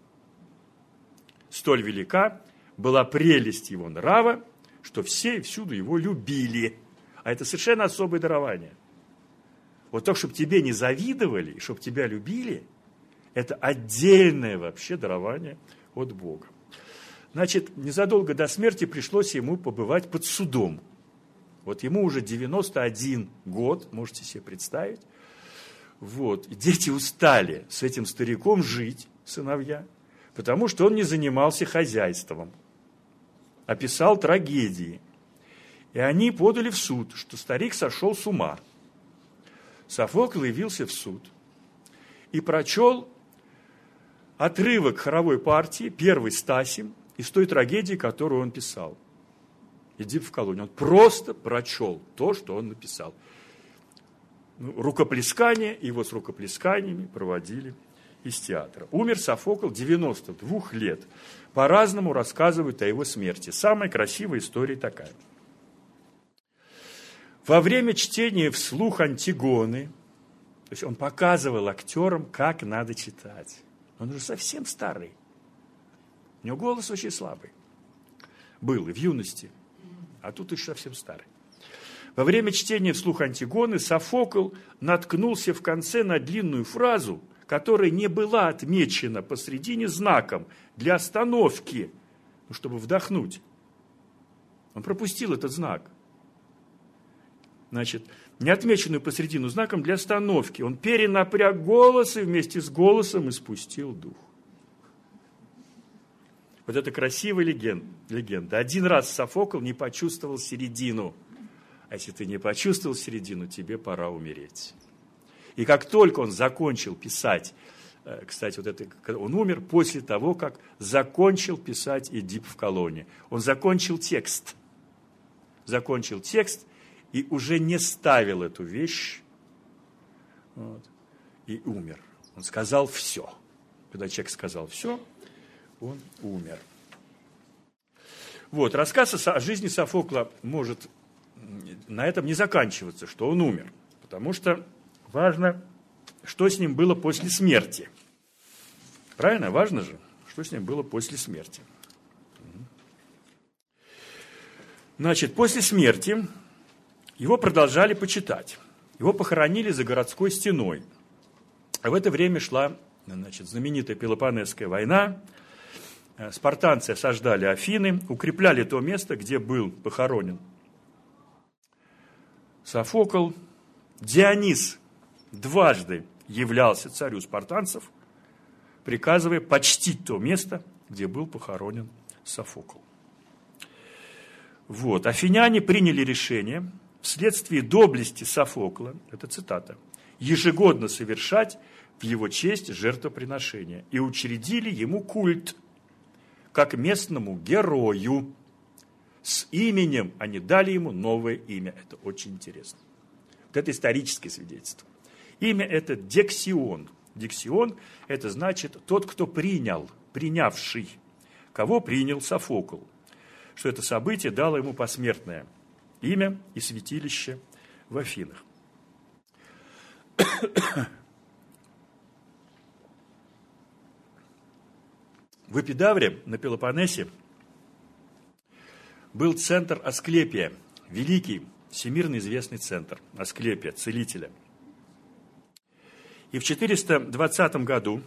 Столь велика была прелесть его нрава, что все и всюду его любили. А это совершенно особое дарование. Вот то, чтобы тебе не завидовали, и чтобы тебя любили, это отдельное вообще дарование от Бога. Значит, незадолго до смерти пришлось ему побывать под судом. Вот ему уже 91 год, можете себе представить. Вот. И дети устали с этим стариком жить, сыновья, потому что он не занимался хозяйством, а писал трагедии. И они подали в суд, что старик сошел с ума. Софокл явился в суд и прочел отрывок хоровой партии, первый Стасим, из той трагедии, которую он писал. «Эдип в колонии». Он просто прочел то, что он написал. Рукоплескание, его с рукоплесканиями проводили из театра. Умер Софокл 92 лет. По-разному рассказывают о его смерти. Самая красивая история такая. Во время чтения вслух Антигоны, то есть он показывал актерам, как надо читать. Он уже совсем старый. У него голос очень слабый. Был и в юности, а тут еще совсем старый. Во время чтения вслух Антигоны Софокл наткнулся в конце на длинную фразу, которая не была отмечена посредине знаком для остановки, чтобы вдохнуть. Он пропустил этот знак. Значит, не отмеченную посредину знаком для остановки. Он перенапряг голос и вместе с голосом испустил дух. Вот это красивая легенда. Один раз Софокл не почувствовал середину. А если ты не почувствовал середину, тебе пора умереть. И как только он закончил писать, кстати, вот это, он умер после того, как закончил писать «Эдип в колонии». Он закончил текст и уже не ставил эту вещь, вот, и умер. Он сказал все. Когда человек сказал все, он умер. Вот, рассказ о жизни Софокла может на этом не заканчиваться, что он умер. Потому что важно, что с ним было после смерти. Правильно? Важно же, что с ним было после смерти. Значит, после смерти его продолжали почитать. Его похоронили за городской стеной. А в это время шла, значит, знаменитая Пелопоннесская война. Спартанцы осаждали Афины, укрепляли то место, где был похоронен Софокл. Дионис дважды являлся царю спартанцев, приказывая почтить то место, где был похоронен Софокл. Вот. Афиняне приняли решение вследствие доблести Софокла, это цитата, ежегодно совершать в его честь жертвоприношения и учредили ему культ, как местному герою. С именем они дали ему новое имя. Это очень интересно. Вот это историческое свидетельство. Имя это Дексион. Дексион – это значит тот, кто принял, принявший. Кого принял Софокл. Что это событие дало ему посмертное имя и святилище в Афинах. В Эпидавре на Пелопоннесе был центр Асклепия, великий, всемирно известный центр Асклепия, целителя. И в 420 году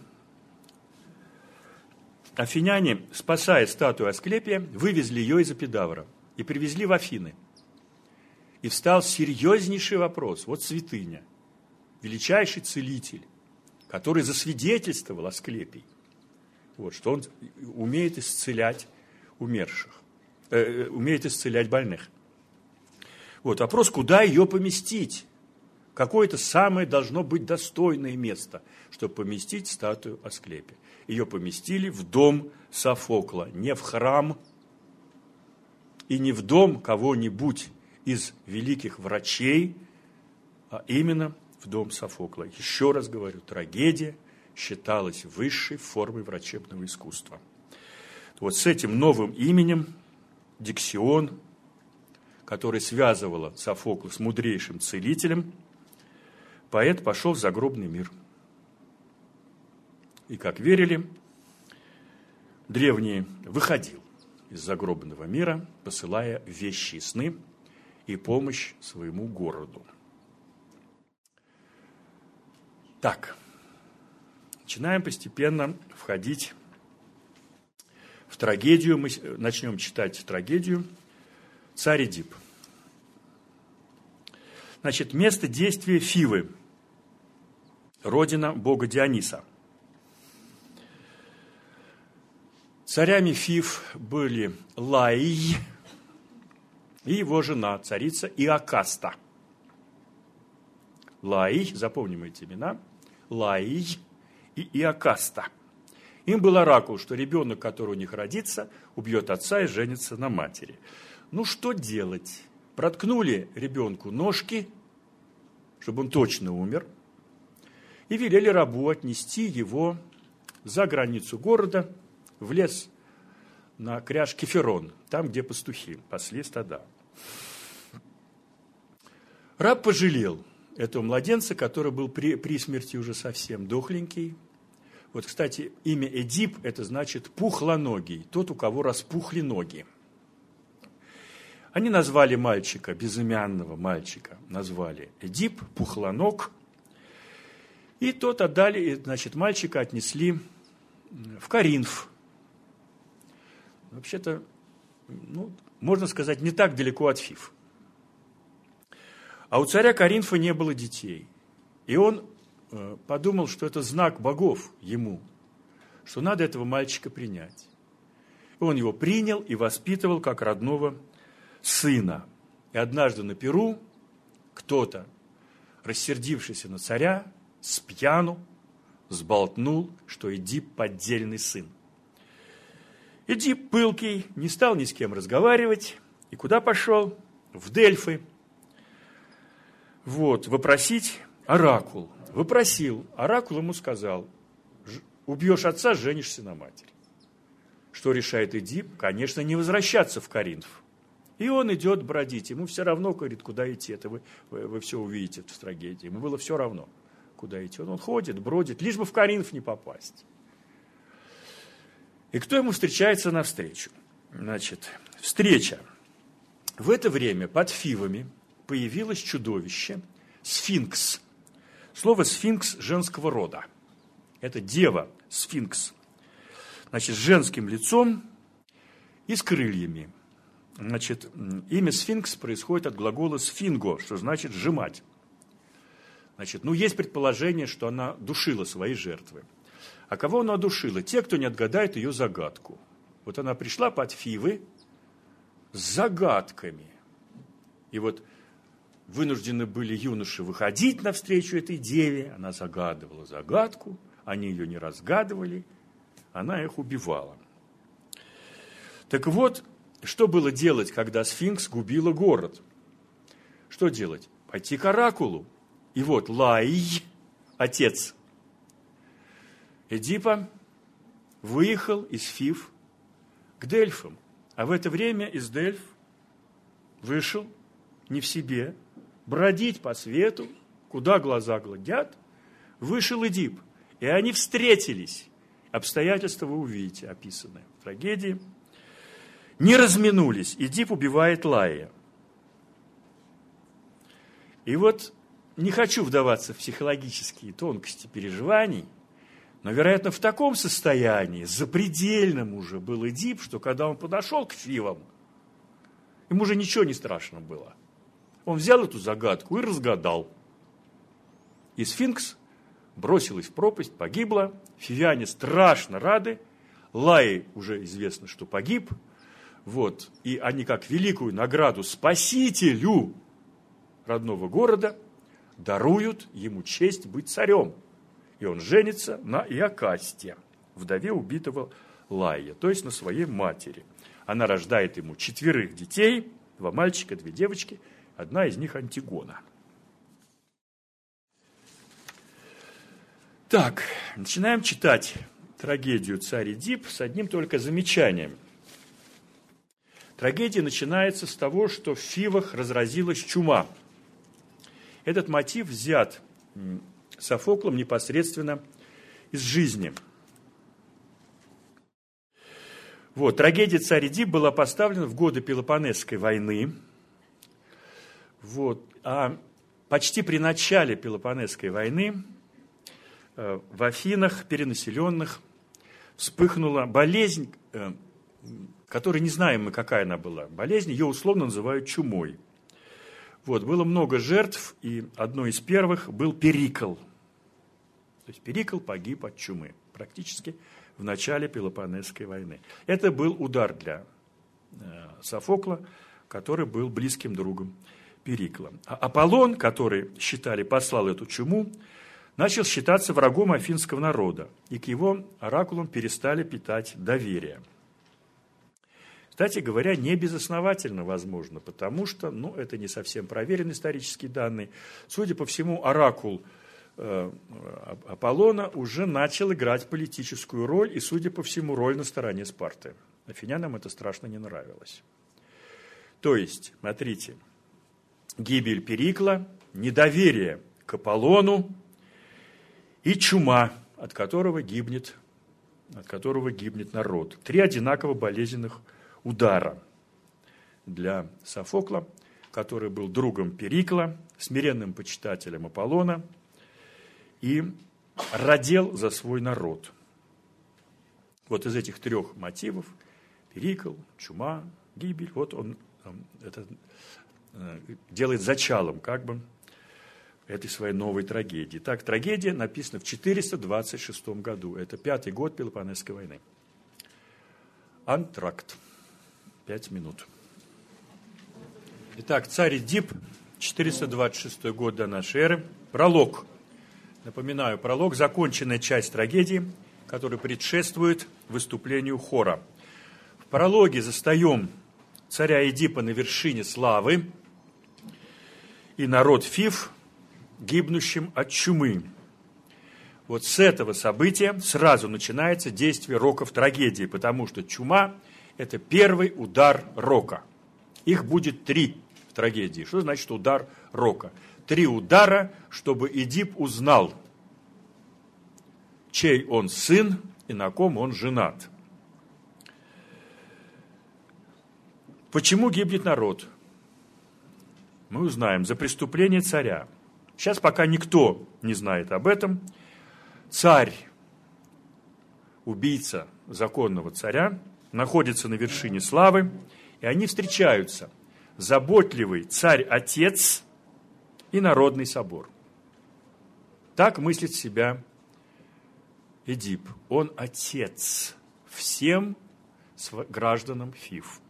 афиняне, спасая статую Асклепия, вывезли ее из Эпидавра и привезли в Афины. И встал серьезнейший вопрос. Вот святыня, величайший целитель, который засвидетельствовал Асклепий, вот, что он умеет исцелять умерших, умеет исцелять больных. Вот вопрос, куда ее поместить? Какое-то самое должно быть достойное место, чтобы поместить статую Асклепия. Ее поместили в дом Софокла, не в храм и не в дом кого-нибудь из великих врачей, а именно в дом Софокла. Еще раз говорю, трагедия считалась высшей формой врачебного искусства. Вот с этим новым именем Дексион, который связывала Софокла с мудрейшим целителем, поэт пошел в загробный мир. И, как верили, древние, выходил из загробного мира, посылая вещи и сны и помощь своему городу. Так, начинаем постепенно входить в трагедию. Мы начнем читать трагедию «Царь Эдип». Значит, место действия Фивы, родина бога Диониса. Царями Фив были Лаий и его жена, царица Иокаста. Лаий, запомним эти имена, Лаий и Иокаста. Им был оракул, что ребенок, который у них родится, убьет отца и женится на матери. Ну, что делать? Проткнули ребенку ножки, чтобы он точно умер, и велели рабу отнести его за границу города, в лес на кряж Кеферон, там, где пастухи пасли стада. Раб пожалел этого младенца, который был при смерти уже совсем дохленький. Вот, кстати, имя Эдип – это значит пухлоногий, тот, у кого распухли ноги. Они назвали мальчика, безымянного мальчика, назвали Эдип, пухлоног. И тот отдали, значит, мальчика отнесли в Коринф. Вообще-то, ну, можно сказать, не так далеко от Фив. А у царя Коринфа не было детей. И он подумал, что это знак богов ему, что надо этого мальчика принять. И он его принял и воспитывал как родного сына. И однажды на пиру кто-то, рассердившийся на царя, спьяну сболтнул, что Эдип поддельный сын. Эдип, пылкий, не стал ни с кем разговаривать. И куда пошел? В Дельфы. Вот, вопросить оракул. Вопросил. Оракул ему сказал: убьешь отца, женишься на матери. Что решает Эдип? Конечно, не возвращаться в Коринф. И он идет бродить. Ему все равно, говорит, куда идти. Это вы все увидите в трагедии. Ему было все равно, куда идти. Он ходит, бродит, лишь бы в Коринф не попасть. И кто ему встречается навстречу? Значит, встреча. В это время под Фивами появилось чудовище сфинкс. Слово сфинкс женского рода. Это дева, сфинкс. Значит, с женским лицом и с крыльями. Значит, имя сфинкс происходит от глагола сфинго, что значит сжимать. Значит, есть предположение, что она душила свои жертвы. А кого она душила? Те, кто не отгадает ее загадку. Вот она пришла под Фивы с загадками. И вот вынуждены были юноши выходить навстречу этой деве. Она загадывала загадку, они ее не разгадывали, она их убивала. Так вот, что было делать, когда сфинкс губила город? Что делать? Пойти к оракулу. И вот Лай, отец Эдипа, выехал из Фив к Дельфам. А в это время из Дельф вышел не в себе, бродить по свету, куда глаза глядят, вышел Эдип. И они встретились. Обстоятельства вы увидите, описанные в трагедии. Не разминулись. Эдип убивает Лая. И вот не хочу вдаваться в психологические тонкости переживаний, но, вероятно, в таком состоянии, запредельном уже был Эдип, что когда он подошел к Фивам, ему уже ничего не страшно было. Он взял эту загадку и разгадал. И сфинкс бросилась в пропасть, погибла. Фивяне страшно рады. Лай уже известно, что погиб. Вот. И они как великую награду спасителю родного города даруют ему честь быть царем. И он женится на Иокасте, вдове убитого Лая, то есть на своей матери. Она рождает ему 4 детей, 2 мальчика, 2 девочки, одна из них Антигона. Так, начинаем читать трагедию «Царь Эдип» с одним только замечанием. Трагедия начинается с того, что в Фивах разразилась чума. Этот мотив взят Софоклом непосредственно из жизни. Вот, трагедия «Царь Эдип» была поставлена в годы Пелопоннесской войны. Вот, а почти при начале Пелопоннесской войны в Афинах, перенаселенных, вспыхнула болезнь, которой не знаем мы, какая она была. Болезнь, ее условно называют чумой. Вот, было много жертв, и одной из первых был Перикл. То есть Перикл погиб от чумы практически в начале Пелопоннесской войны. Это был удар для Софокла, который был близким другом Перикла. А Аполлон, который, считали, послал эту чуму, начал считаться врагом афинского народа, и к его оракулам перестали питать доверие. Кстати говоря, не безосновательно, возможно, потому что, это не совсем проверенные исторические данные. Судя по всему, оракул Аполлона уже начал играть политическую роль, и, судя по всему, роль на стороне Спарты. Афинянам это страшно не нравилось. То есть, смотрите, гибель Перикла, недоверие к Аполлону и чума, от которого гибнет народ. 3 одинаково болезненных удара для Софокла, который был другом Перикла, смиренным почитателем Аполлона и радел за свой народ. Вот из этих 3 мотивов – Перикл, чума, гибель – вот он это делает зачалом этой своей новой трагедии. Так, трагедия написана в 426 году. Это 5-й год Пелопоннесской войны. Антракт. 5 минут. Итак, царь Эдип, 426 год до нашей эры. Пролог. Напоминаю, пролог – законченная часть трагедии, которая предшествует выступлению хора. В прологе застаем царя Эдипа на вершине славы и народ Фив, гибнущим от чумы. Вот с этого события сразу начинается действие роков трагедии, потому что чума – это первый удар рока. Их будет 3 в трагедии. Что значит удар рока? 3 удара, чтобы Эдип узнал, чей он сын и на ком он женат. Почему гибнет народ? Мы узнаем. За преступление царя. Сейчас пока никто не знает об этом. Царь, убийца законного царя, находится на вершине славы, и они встречаются. Заботливый царь-отец и народный собор. Так мыслит себя Эдип. Он отец всем гражданам Фив.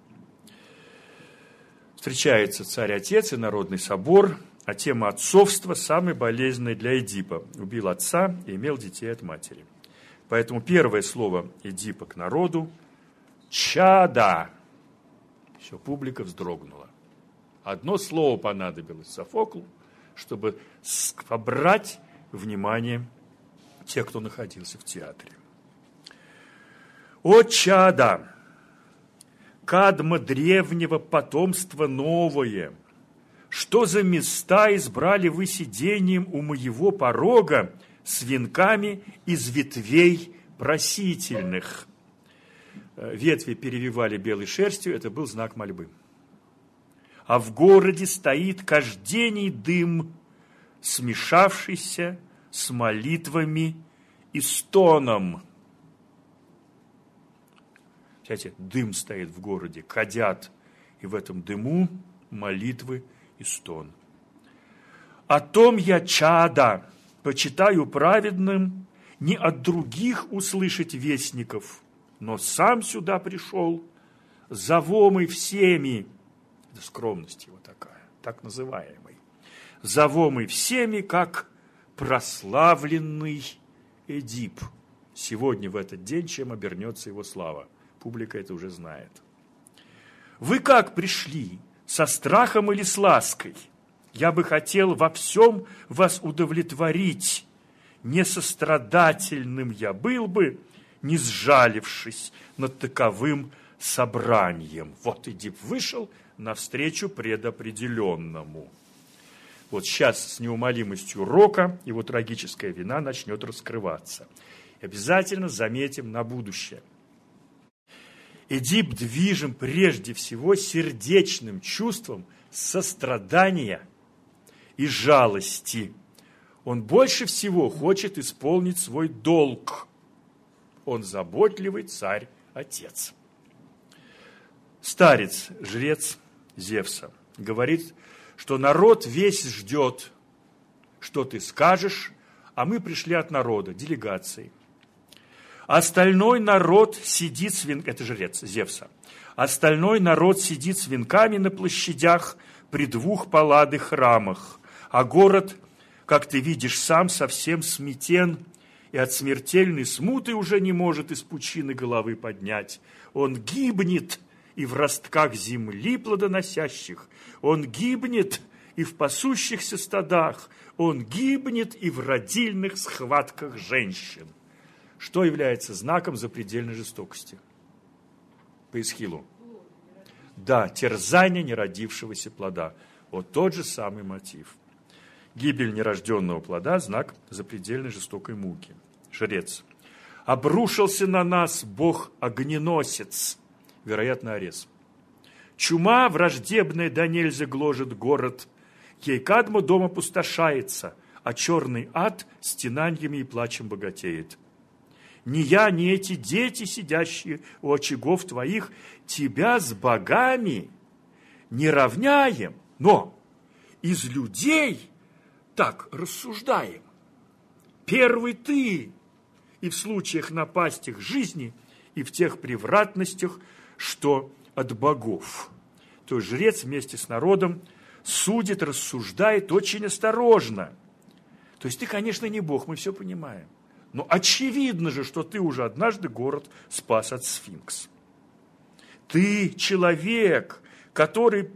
Встречается царь-отец и народный собор, а тема отцовства самая болезненная для Эдипа. Убил отца и имел детей от матери. Поэтому первое слово Эдипа к народу – «чада». Все, публика вздрогнула. Одно слово понадобилось Софоклу, чтобы собрать внимание тех, кто находился в театре. «О, чада! Кадма древнего, потомства новое! Что за места избрали вы сидением у моего порога с венками из ветвей просительных?» Ветви перевивали белой шерстью, это был знак мольбы. «А в городе стоит каждений дым, смешавшийся с молитвами и стоном». Знаете, дым стоит в городе, кадят, и в этом дыму молитвы и стон. «О том я, чада, почитаю праведным не от других услышать вестников, но сам сюда пришел, зовомый всеми». Это скромность его такая, так называемый. «Зовомый всеми, как прославленный Эдип». Сегодня, в этот день, чем обернется его слава? Публика это уже знает. «Вы как пришли? Со страхом или с лаской? Я бы хотел во всем вас удовлетворить. Несострадательным я был бы, не сжалившись над таковым собранием». Вот Эдип вышел навстречу предопределенному. Вот сейчас с неумолимостью рока его трагическая вина начнет раскрываться. И обязательно заметим на будущее. Эдип движим прежде всего сердечным чувством сострадания и жалости. Он больше всего хочет исполнить свой долг. Он заботливый царь-отец. Старец, жрец Зевса, говорит, что народ весь ждет, что ты скажешь, а мы пришли от народа, делегацией. Остальной народ сидит с венками, это жрец Зевса, остальной народ сидит с венками на площадях при 2 палладых храмах, а город, как ты видишь сам, совсем сметен, и от смертельной смуты уже не может из пучины головы поднять. Он гибнет и в ростках земли плодоносящих, он гибнет и в пасущихся стадах, он гибнет и в родильных схватках женщин. Что является знаком запредельной жестокости? По Эсхилу. Да, терзание неродившегося плода. Вот тот же самый мотив. Гибель нерожденного плода – знак запредельной жестокой муки. Жрец. Обрушился на нас Бог-огненосец. Вероятно, Арес. Чума враждебная да нельзя гложет город. Ей Кадма дом опустошается, а черный ад стенаньями и плачем богатеет. Ни я, ни эти дети, сидящие у очагов твоих, тебя с богами не равняем, но из людей так рассуждаем. Первый ты, и в случаях напастях жизни, и в тех превратностях, что от богов. То есть жрец вместе с народом судит, рассуждает очень осторожно. То есть ты, конечно, не бог, мы все понимаем. Но очевидно же, что ты уже однажды город спас от сфинкс. Ты человек, который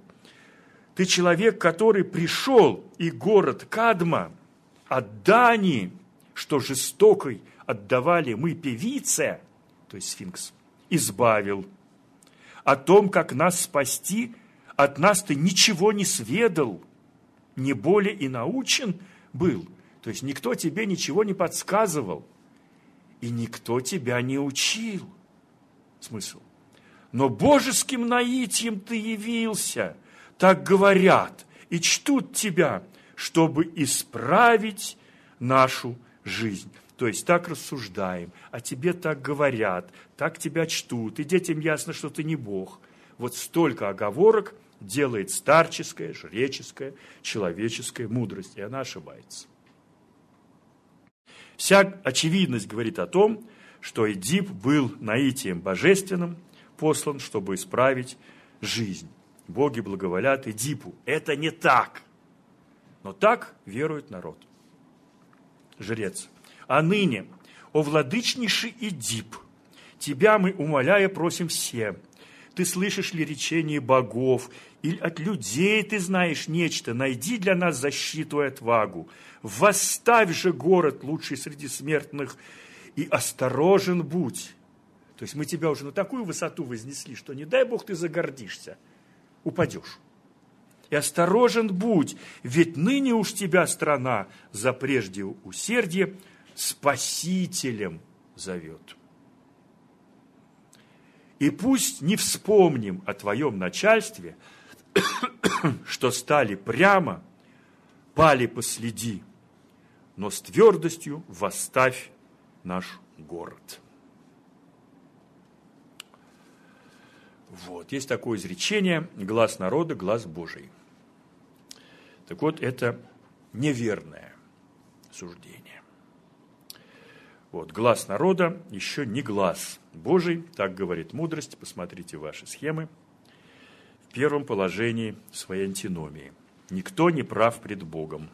пришел, и город Кадма от дани, что жестокой отдавали мы певице, то есть сфинкс, избавил. О том, как нас спасти, от нас ты ничего не сведал, не более и научен был. То есть никто тебе ничего не подсказывал, и никто тебя не учил. Смысл. Но божеским наитием ты явился, так говорят, и чтут тебя, чтобы исправить нашу жизнь. То есть так рассуждаем, а тебе так говорят, так тебя чтут, и детям ясно, что ты не Бог. Вот столько оговорок делает старческая, жреческая, человеческая мудрость, и она ошибается. Вся очевидность говорит о том, что Эдип был наитием божественным, послан, чтобы исправить жизнь. Боги благоволят Эдипу. Это не так. Но так верует народ. Жрец. А ныне, о владычнейший Эдип, тебя мы, умоляя, просим все. Ты слышишь ли речение богов, или от людей ты знаешь нечто, найди для нас защиту и отвагу. Восставь же город, лучший среди смертных, и осторожен будь. То есть мы тебя уже на такую высоту вознесли, что не дай Бог ты загордишься, упадешь. И осторожен будь, ведь ныне уж тебя страна за прежде усердие Спасителем зовет. И пусть не вспомним о твоем начальстве, что стали прямо, пали последи, но с твердостью восставь наш город. Вот, есть такое изречение: глаз народа, глаз Божий. Так вот, это неверное суждение. Вот, глаз народа еще не глаз Божий, так говорит мудрость. Посмотрите ваши схемы. В первом положении своей антиномии. Никто не прав пред Богом.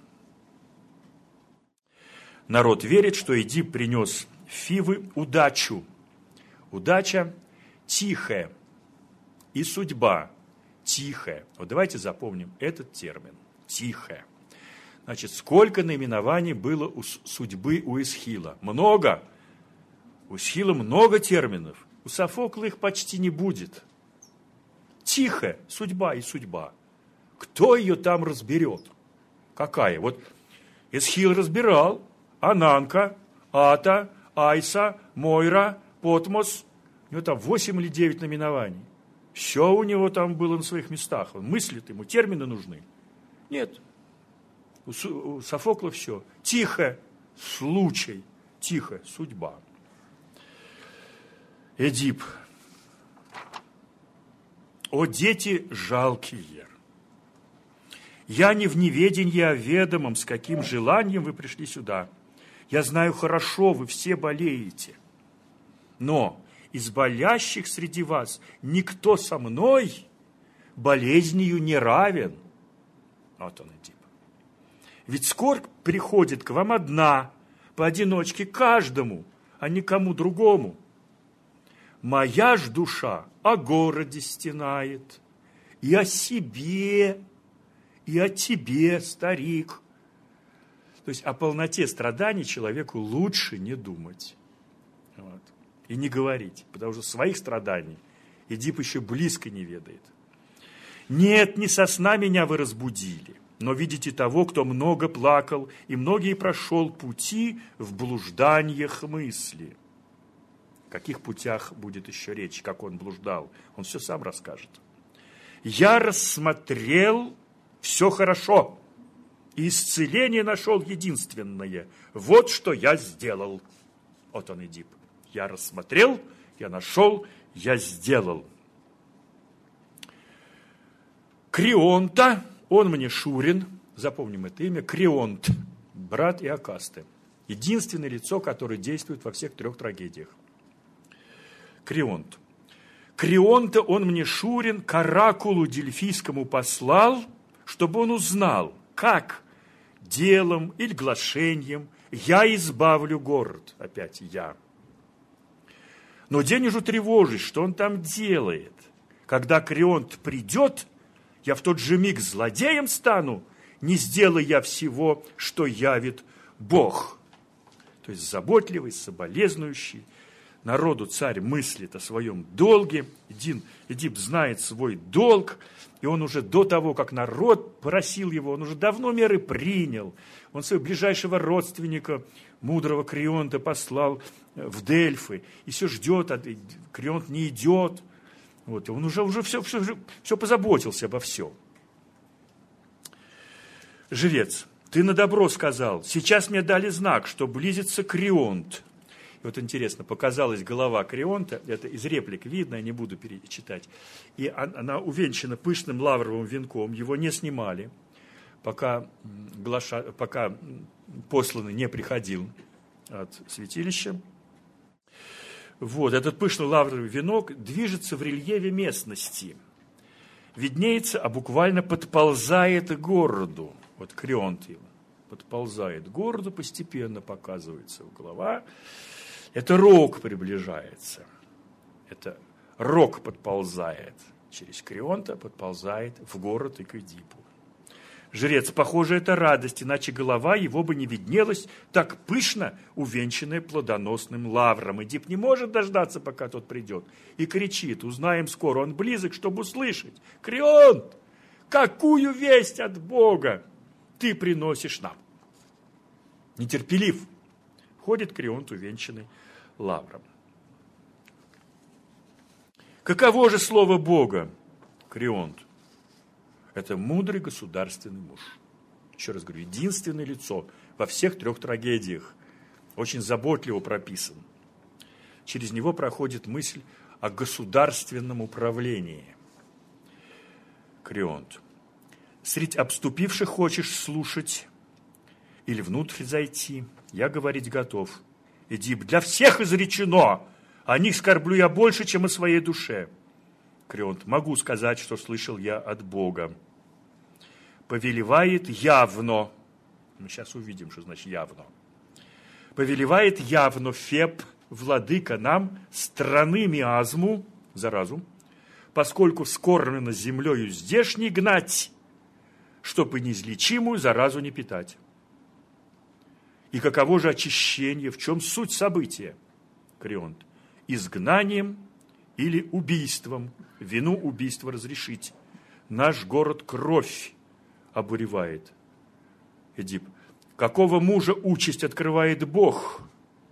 Народ верит, что Эдип принес Фивы удачу. Удача тихая. И судьба тихая. Вот давайте запомним этот термин. Тихая. Значит, сколько наименований было у судьбы у Эсхила? Много. У Эсхила много терминов. У Софокла их почти не будет. Тихая судьба и судьба. Кто ее там разберет? Какая? Вот Эсхил разбирал. Ананка, Ата, Айса, Мойра, Потмос. У него там 8 или 9 наименований. Все у него там было на своих местах. Он мыслит, ему термины нужны. Нет. У Софокла все. Тихо, случай. Тихо, судьба. Эдип. О, дети жалкие! Я не в неведении о ведомом, с каким желанием вы пришли сюда. Я знаю хорошо, вы все болеете. Но из болящих среди вас никто со мной болезнью не равен. Вот он, Эдип. Ведь скорбь приходит к вам одна, поодиночке каждому, а не кому другому. Моя ж душа о городе стенает, и о себе, и о тебе, старик. То есть о полноте страданий человеку лучше не думать. Вот. И не говорить, потому что своих страданий Эдип еще близко не ведает. Нет, не со сна меня вы разбудили, но видите того, кто много плакал, и многие прошел пути в блужданиях мысли. О каких путях будет еще речь, как он блуждал? Он все сам расскажет. Я рассмотрел все хорошо, и исцеление нашел единственное. Вот что я сделал. Вот он, Эдип. Я рассмотрел, я нашел, я сделал. Крионта, он мне Шурин, запомним это имя, Крионт, брат Иокасты. Единственное лицо, которое действует во всех 3 трагедиях. Крионт. Крионта он мне Шурин к оракулу дельфийскому послал, чтобы он узнал, как делом или глашением я избавлю город. Опять я. Но день уже тревожусь, что он там делает. Когда Крионт придет, я в тот же миг злодеем стану, не сделая я всего, что явит Бог. То есть заботливый, соболезнующий, народу царь мыслит о своем долге, Эдип знает свой долг, и он уже до того, как народ просил его, он уже давно меры принял. Он своего ближайшего родственника, мудрого Крионта, послал в Дельфы, и все ждет, а Крионт не идет. Вот, и он уже все позаботился обо всем. Жрец, ты на добро сказал, сейчас мне дали знак, что близится Крионт. И вот интересно, показалась голова Крионта, это из реплик видно, я не буду перечитать. И она увенчана пышным лавровым венком, его не снимали, пока посланный не приходил от святилища. Вот, этот пышный лавровый венок движется в рельефе местности, виднеется, а буквально подползает к городу. Вот Крионт его подползает к городу, постепенно показывается голова. Это рог приближается. Это рог подползает через Крионта, подползает в город и к Эдипу. Жрец, похоже, это радость, иначе голова его бы не виднелась так пышно, увенчанная плодоносным лавром. Эдип не может дождаться, пока тот придет, и кричит: узнаем скоро, он близок, чтобы услышать. Крионт, какую весть от Бога ты приносишь нам? Нетерпелив ходит Крионт, увенчанный лавром. Каково же слово Бога, Крионт? Это мудрый государственный муж. Еще раз говорю, единственное лицо во всех 3 трагедиях. Очень заботливо прописан. Через него проходит мысль о государственном управлении. Крионт. Средь обступивших хочешь слушать или внутрь зайти? Я говорить готов. Эдип, для всех изречено. О них скорблю я больше, чем о своей душе. Крионт, могу сказать, что слышал я от Бога. Повелевает явно. Мы сейчас увидим, что значит явно. Повелевает явно Феб, владыка нам, страны миазму, заразу, поскольку скормлено землею здешней гнать, чтобы неизлечимую заразу не питать. И каково же очищение, в чем суть события? Крионт. Изгнанием или убийством. Вину убийства разрешить. Наш город кровь обуревает. Эдип. Какого мужа участь открывает Бог?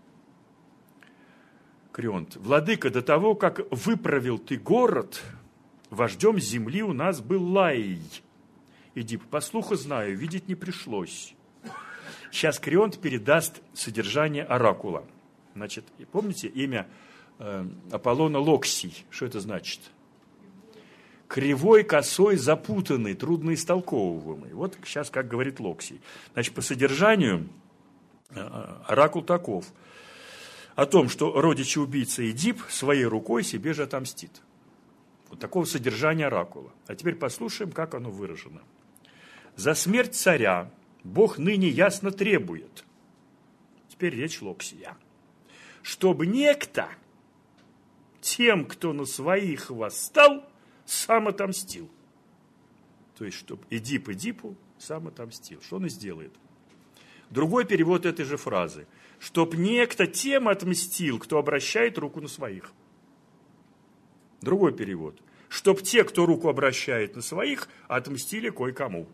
Крионт. Владыка, до того, как выправил ты город, вождем земли у нас был Лаий. Эдип. По слуху знаю, видеть не пришлось. Сейчас Крионт передаст содержание оракула. Значит, помните имя Аполлона Локсий? Что это значит? Кривой, косой, запутанный, трудно истолковываемый. Вот сейчас как говорит Локсий. Значит, по содержанию оракул таков. О том, что родичи убийцы Эдип своей рукой себе же отомстит. Вот такого содержания оракула. А теперь послушаем, как оно выражено. За смерть царя Бог ныне ясно требует, теперь речь Локсия, чтобы некто тем, кто на своих восстал, сам отомстил. То есть, чтобы Эдип Эдипу сам отомстил. Что он и сделает. Другой перевод этой же фразы. Чтоб некто тем отмстил, кто обращает руку на своих. Другой перевод. Чтоб те, кто руку обращает на своих, отмстили кое-кому.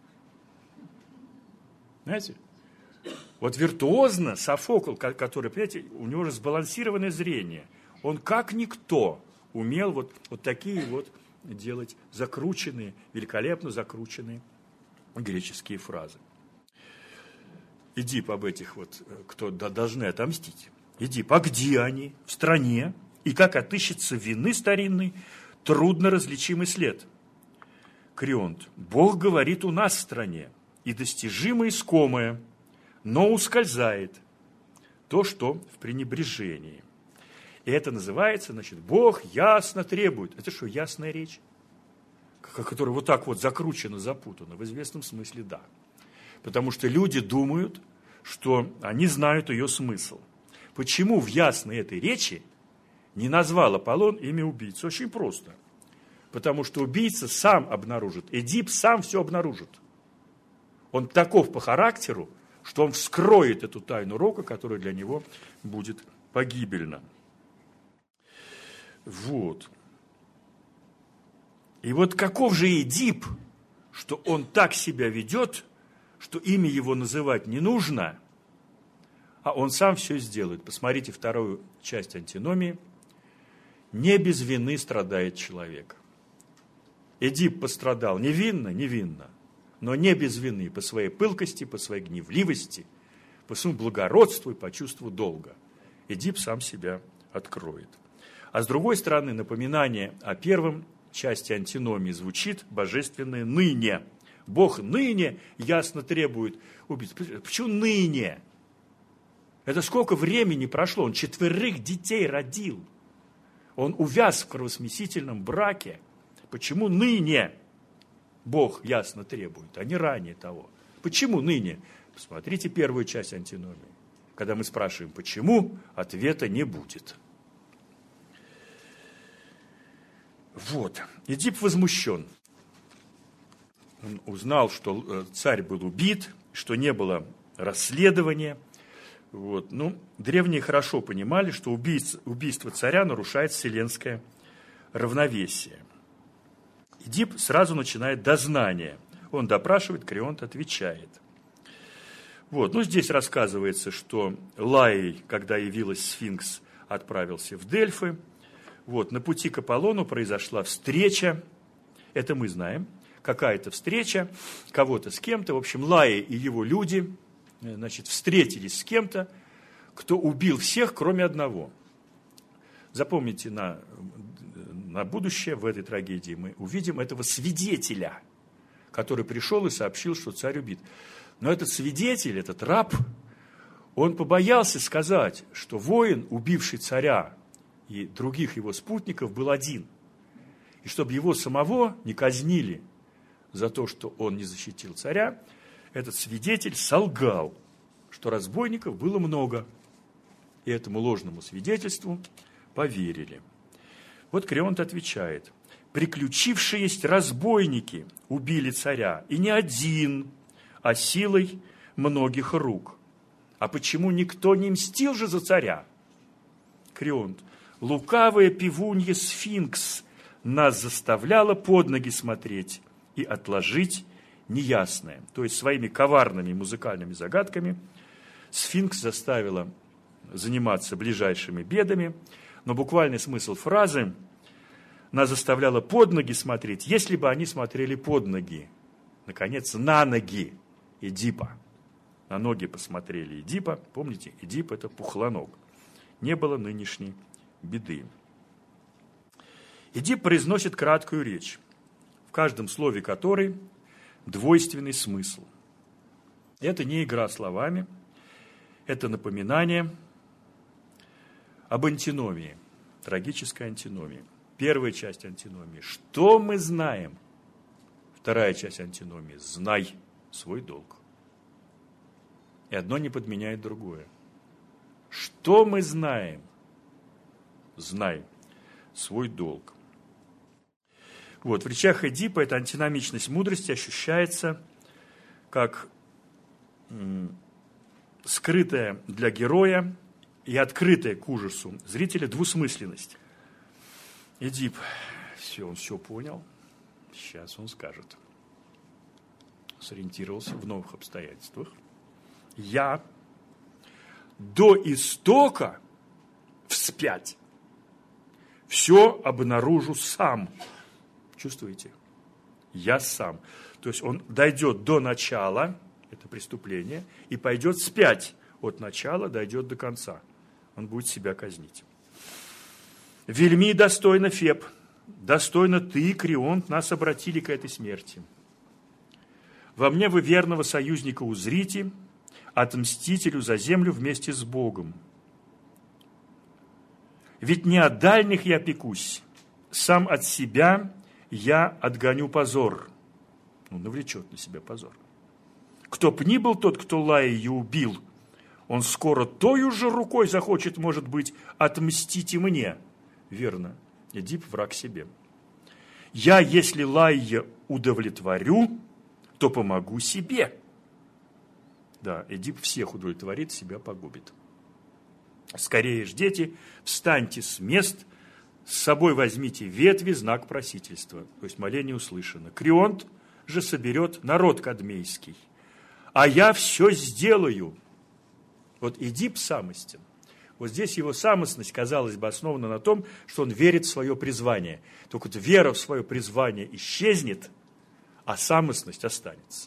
Знаете? Вот виртуозно Софокл, который, понимаете, у него же сбалансированное зрение. Он как никто умел вот такие вот делать закрученные, великолепно закрученные греческие фразы. Эдип об этих вот, кто должны отомстить. Эдип, а где они? В стране. И как отыщется вины старинной, трудно различимый след. Крионт, Бог говорит у нас в стране, и достижимо искомое, но ускользает то, что в пренебрежении. И это называется, значит, Бог ясно требует. Это что, ясная речь? Которая вот так вот закручена, запутана? В известном смысле да. Потому что люди думают, что они знают ее смысл. Почему в ясной этой речи не назвал Аполлон имя убийцы? Очень просто. Потому что убийца сам обнаружит, Эдип сам все обнаружит. Он таков по характеру, что он вскроет эту тайну рока, которая для него будет погибельна. Вот. И вот каков же Эдип, что он так себя ведет, что имя его называть не нужно, а он сам все сделает. Посмотрите вторую часть антиномии. Не без вины страдает человек. Эдип пострадал невинно, но не без вины, по своей пылкости, по своей гневливости, по своему благородству и по чувству долга. Эдип сам себя откроет. А с другой стороны, напоминание о первом части антиномии звучит божественное «ныне». Бог ныне ясно требует убийств. Почему ныне? Это сколько времени прошло? Он 4 детей родил. Он увяз в кровосмесительном браке. Почему ныне Бог ясно требует, а не ранее того? Почему ныне? Посмотрите первую часть антиномии. Когда мы спрашиваем «почему?», ответа не будет. Вот. Эдип возмущен. Он узнал, что царь был убит, что не было расследования. Вот. Ну, древние хорошо понимали, что убийство царя нарушает вселенское равновесие. Эдип сразу начинает дознание. Он допрашивает, Крионт отвечает. Вот. Ну, здесь рассказывается, что Лаий, когда явилась сфинкс, отправился в Дельфы. Вот. На пути к Аполлону произошла встреча. Это мы знаем. Какая-то встреча, кого-то с кем-то. В общем, Лаий и его люди, значит, встретились с кем-то, кто убил всех, кроме одного. Запомните на будущее, в этой трагедии мы увидим этого свидетеля, который пришел и сообщил, что царь убит. Но этот свидетель, этот раб, он побоялся сказать, что воин, убивший царя и других его спутников, был один. И чтобы его самого не казнили за то, что он не защитил царя, этот свидетель солгал, что разбойников было много. И этому ложному свидетельству поверили. Вот Крионт отвечает: «Приключившиеся разбойники убили царя, и не один, а силой многих рук. А почему никто не мстил же за царя?» Крионт: «Лукавая пивунья Сфинкс нас заставляла под ноги смотреть и отложить неясное». То есть своими коварными музыкальными загадками Сфинкс заставила заниматься ближайшими бедами, но буквальный смысл фразы «нас заставляла под ноги смотреть», если бы они смотрели под ноги, наконец, на ноги Эдипа. На ноги посмотрели Эдипа. Помните, Эдип – это пухлоног. Не было нынешней беды. Эдип произносит краткую речь, в каждом слове которой двойственный смысл. Это не игра словами, это напоминание об антиномии, трагической антиномии. Первая часть антиномии – что мы знаем? Вторая часть антиномии – знай свой долг. И одно не подменяет другое. Что мы знаем? Знай свой долг. Вот, в речах Эдипа эта антиномичность мудрости ощущается как скрытая для героя и открытая к ужасу зрителя двусмысленность. Эдип, он все понял, сейчас он скажет. Сориентировался в новых обстоятельствах. Я до истока вспять все обнаружу сам. Чувствуете? Я сам. То есть он дойдет до начала, это преступление, и пойдет вспять от начала, дойдет до конца. Он будет себя казнить. Вельми достойно, Феб, достойно ты, Крионт, нас обратили к этой смерти. Во мне вы верного союзника узрите, отмстителю за землю вместе с Богом. Ведь не от дальних я пекусь, сам от себя я отгоню позор. Навлечет на себя позор. Кто б ни был тот, кто Лаию убил, он скоро тою же рукой захочет, может быть, отмстить и мне. Верно, Эдип враг себе. Я, если Лаия удовлетворю, то помогу себе. Да, Эдип всех удовлетворит, себя погубит. Скорее ж, дети, встаньте с мест, с собой возьмите ветви, знак просительства, то есть моление услышано. Крионт же соберет народ кадмейский, а я все сделаю. Вот Эдип самостен. Вот здесь его самостность, казалось бы, основана на том, что он верит в свое призвание. Только вот вера в свое призвание исчезнет, а самостность останется.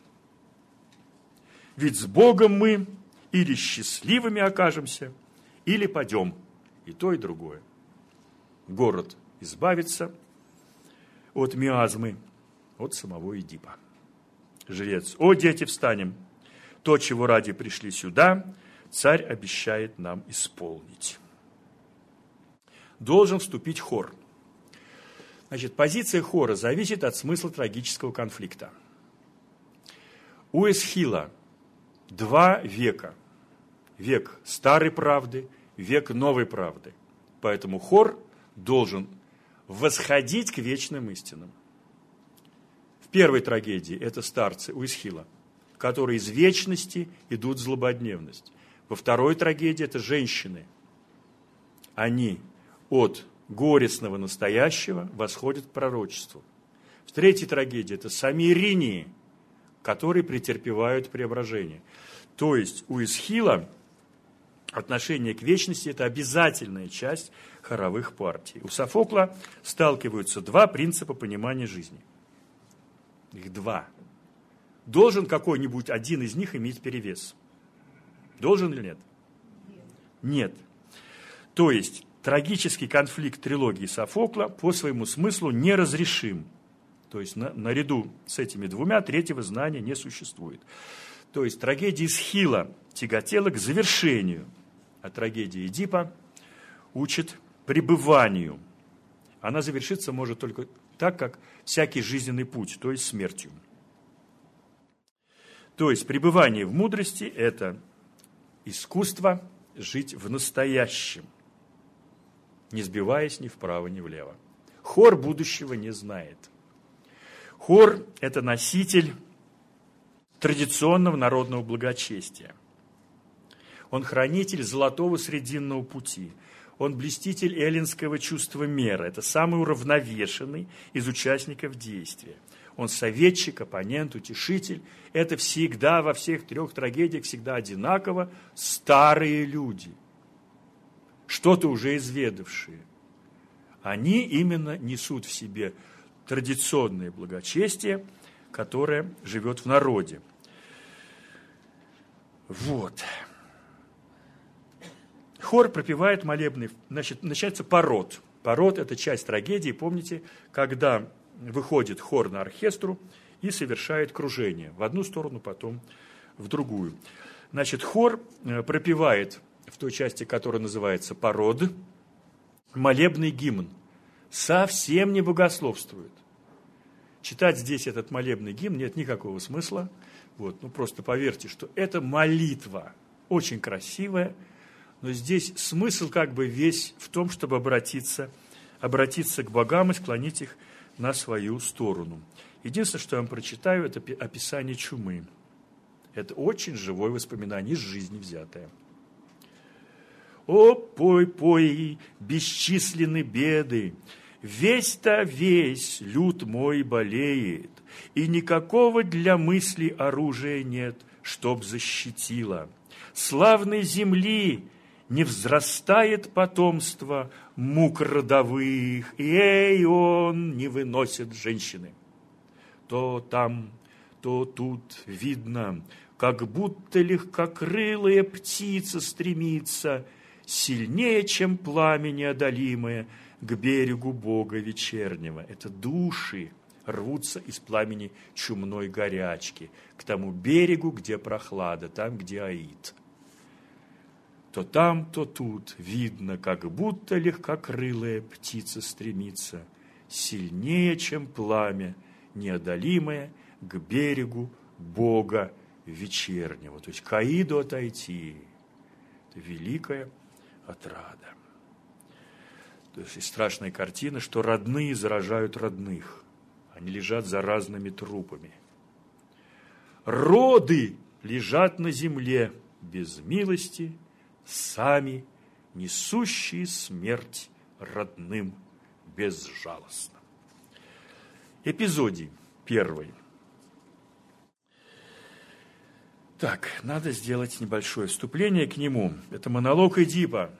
Ведь с Богом мы или счастливыми окажемся, или падем. И то, и другое. Город избавится от миазмы, от самого Эдипа. Жрец: о, дети, встанем! То, чего ради пришли сюда, царь обещает нам исполнить. Должен вступить хор. Значит, позиция хора зависит от смысла трагического конфликта. У Эсхила 2 века. Век старой правды, век новой правды. Поэтому хор должен восходить к вечным истинам. В первой трагедии это старцы у Эсхила, которые из вечности идут в злободневность. Во второй трагедии это женщины. Они от горестного настоящего восходят к пророчеству. В третьей трагедии это сами иринии, которые претерпевают преображение. То есть у Эсхила отношение к вечности – это обязательная часть хоровых партий. У Софокла сталкиваются 2 принципа понимания жизни. Их 2. Должен какой-нибудь один из них иметь перевес. Должен или нет? Нет. То есть трагический конфликт трилогии Софокла по своему смыслу неразрешим. То есть наряду с этими 2 третьего знания не существует. То есть трагедия Эсхила тяготела к завершению, а трагедия Эдипа учит пребыванию. Она завершиться может только так, как всякий жизненный путь, то есть смертью. То есть пребывание в мудрости – это искусство жить в настоящем, не сбиваясь ни вправо, ни влево. Хор будущего не знает. Хор – это носитель традиционного народного благочестия. Он хранитель золотого срединного пути. Он блюститель эллинского чувства меры. Это самый уравновешенный из участников действия. Он советчик, оппонент, утешитель. Это всегда во всех 3 трагедиях всегда одинаково старые люди, что-то уже изведавшие. Они именно несут в себе традиционное благочестие, которое живет в народе. Вот. Хор пропевает молебный, значит, начинается парод. Парод – это часть трагедии, помните, когда выходит хор на оркестру и совершает кружение в одну сторону, потом в другую. Значит, хор пропевает в той части, которая называется парод, молебный гимн. Совсем не богословствует. Читать здесь этот молебный гимн нет никакого смысла. Вот, ну просто поверьте, что это молитва, очень красивая, но здесь смысл как бы весь в том, чтобы обратиться к богам и склонить их на свою сторону. Единственное, что я вам прочитаю, это описание чумы. Это очень живое воспоминание, из жизни взятое. «О, пой, пой, бесчисленны беды, весь люд мой болеет, и никакого для мысли оружия нет, чтоб защитило. Славной земли не взрастает потомство мук родовых, и он не выносит женщины. То там, то тут видно, как будто легкокрылая птица стремится, сильнее, чем пламя неодолимое, к берегу Бога вечернего». Это души рвутся из пламени чумной горячки к тому берегу, где прохлада, там, где Аид. То там, то тут видно, как будто легкокрылая птица стремится, сильнее, чем пламя неодолимое, к берегу Бога вечернего. То есть к Аиду отойти – это великая отрада. То есть страшная картина, что родные заражают родных. Они лежат за разными трупами. Роды лежат на земле без милости, сами несущие смерть родным безжалостно. Эпизодий первый. Так, надо сделать небольшое вступление к нему. Это монолог Эдипа.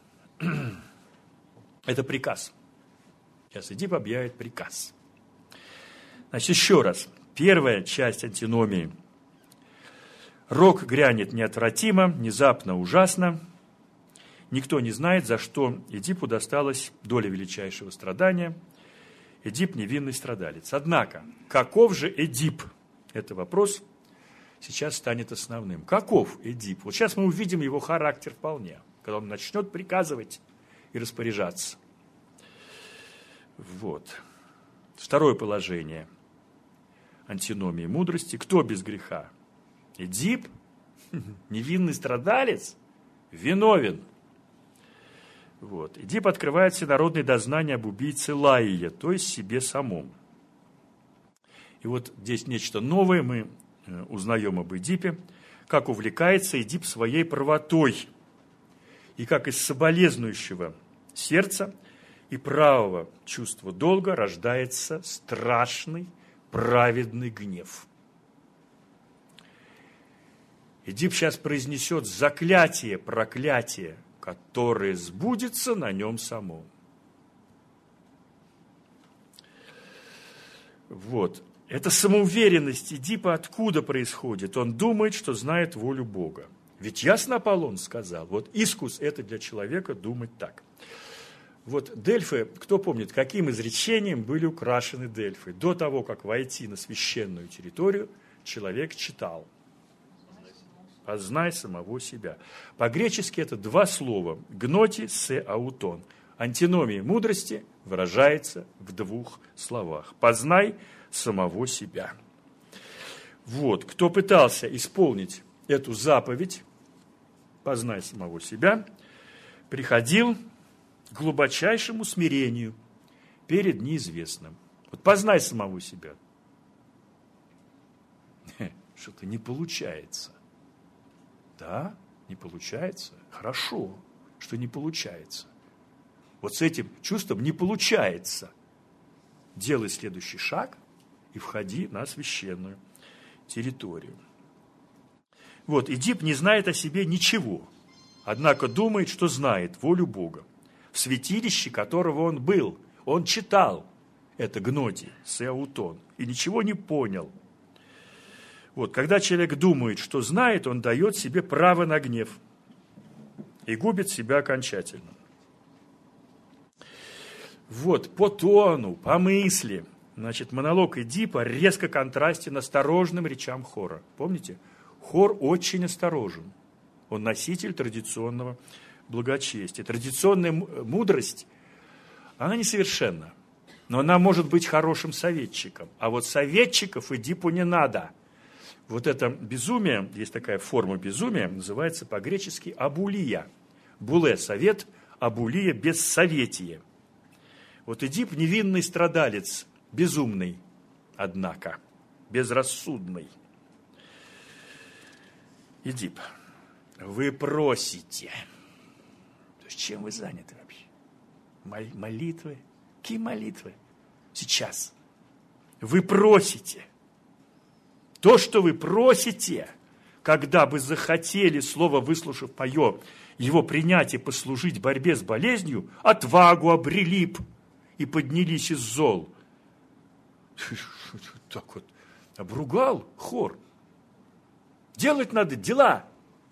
Это приказ. Сейчас Эдип объявит приказ. Значит, еще раз. Первая часть антиномии. Рок грянет неотвратимо, внезапно, ужасно. Никто не знает, за что Эдипу досталась доля величайшего страдания. Эдип – невинный страдалец. Однако, каков же Эдип? Это вопрос сейчас станет основным. Каков Эдип? Вот сейчас мы увидим его характер вполне, когда он начнет приказывать и распоряжаться. Вот. Второе положение антиномии мудрости. Кто без греха? Эдип, невинный страдалец, виновен. Вот. Эдип открывает всенародные дознания об убийце Лаия, то есть себе самом. И вот здесь нечто новое мы узнаем об Эдипе, как увлекается Эдип своей правотой, и как из соболезнующего сердца и правого чувства долга рождается страшный праведный гнев. Эдип сейчас произнесет заклятие, проклятие, которое сбудется на нем самом. Вот. Эта самоуверенность Эдипа откуда происходит? Он думает, что знает волю Бога. Ведь ясно Аполлон сказал, вот искус это для человека думать так. Вот Дельфы, кто помнит, каким изречением были украшены Дельфы? До того, как войти на священную территорию, человек читал. «Познай самого себя». По-гречески это два слова «гноти се аутон». Антиномия мудрости выражается в двух словах. «Познай самого себя». Вот, кто пытался исполнить эту заповедь, «Познай самого себя», приходил к глубочайшему смирению перед неизвестным. Вот познай самого себя. Что-то не получается. Да, не получается. Хорошо, что не получается. Вот с этим чувством не получается. Делай следующий шаг и входи на священную территорию. Вот, Эдип не знает о себе ничего, однако думает, что знает волю Бога, в святилище которого он был. Он читал это гноти, сеаутон, и ничего не понял. Вот, когда человек думает, что знает, он дает себе право на гнев и губит себя окончательно. Вот, по тону, по мысли, значит, монолог Эдипа резко контрастен осторожным речам хора. Помните? Хор очень осторожен. Он носитель традиционного благочестия. Традиционная мудрость, она несовершенна, но она может быть хорошим советчиком. А вот советчиков Эдипу не надо. Вот это безумие, есть такая форма безумия, называется по-гречески абулия. Буле – совет, абулия – бессоветие. Вот Эдип – невинный страдалец, безумный, однако, безрассудный. Эдип, вы просите. То есть чем вы заняты вообще? Молитвы? Какие молитвы? Сейчас. Вы просите. То, что вы просите, когда бы захотели, слово выслушав мое, его принять и послужить борьбе с болезнью, отвагу обрели б и поднялись из зол. Так вот, обругал хор. Делать надо дела.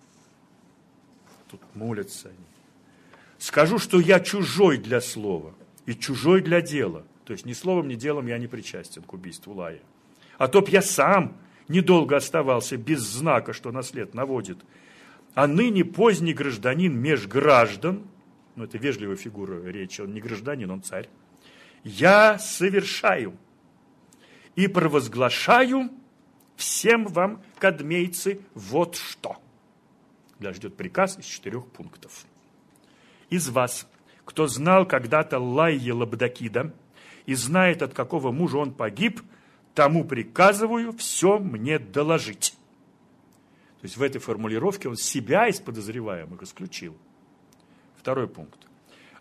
Тут молятся они. Скажу, что я чужой для слова и чужой для дела. То есть ни словом, ни делом я не причастен к убийству Лая. А то б я сам недолго оставался без знака, что на след наводит. А ныне поздний гражданин меж граждан, ну это вежливая фигура речи, он не гражданин, он царь, я совершаю и провозглашаю всем вам, кадмейцы, вот что. Нас ждет приказ из 4 пунктов. Из вас, кто знал когда-то Лайя Лабдакида и знает, от какого мужа он погиб, тому приказываю все мне доложить. То есть в этой формулировке он себя из подозреваемых исключил. 2 пункт.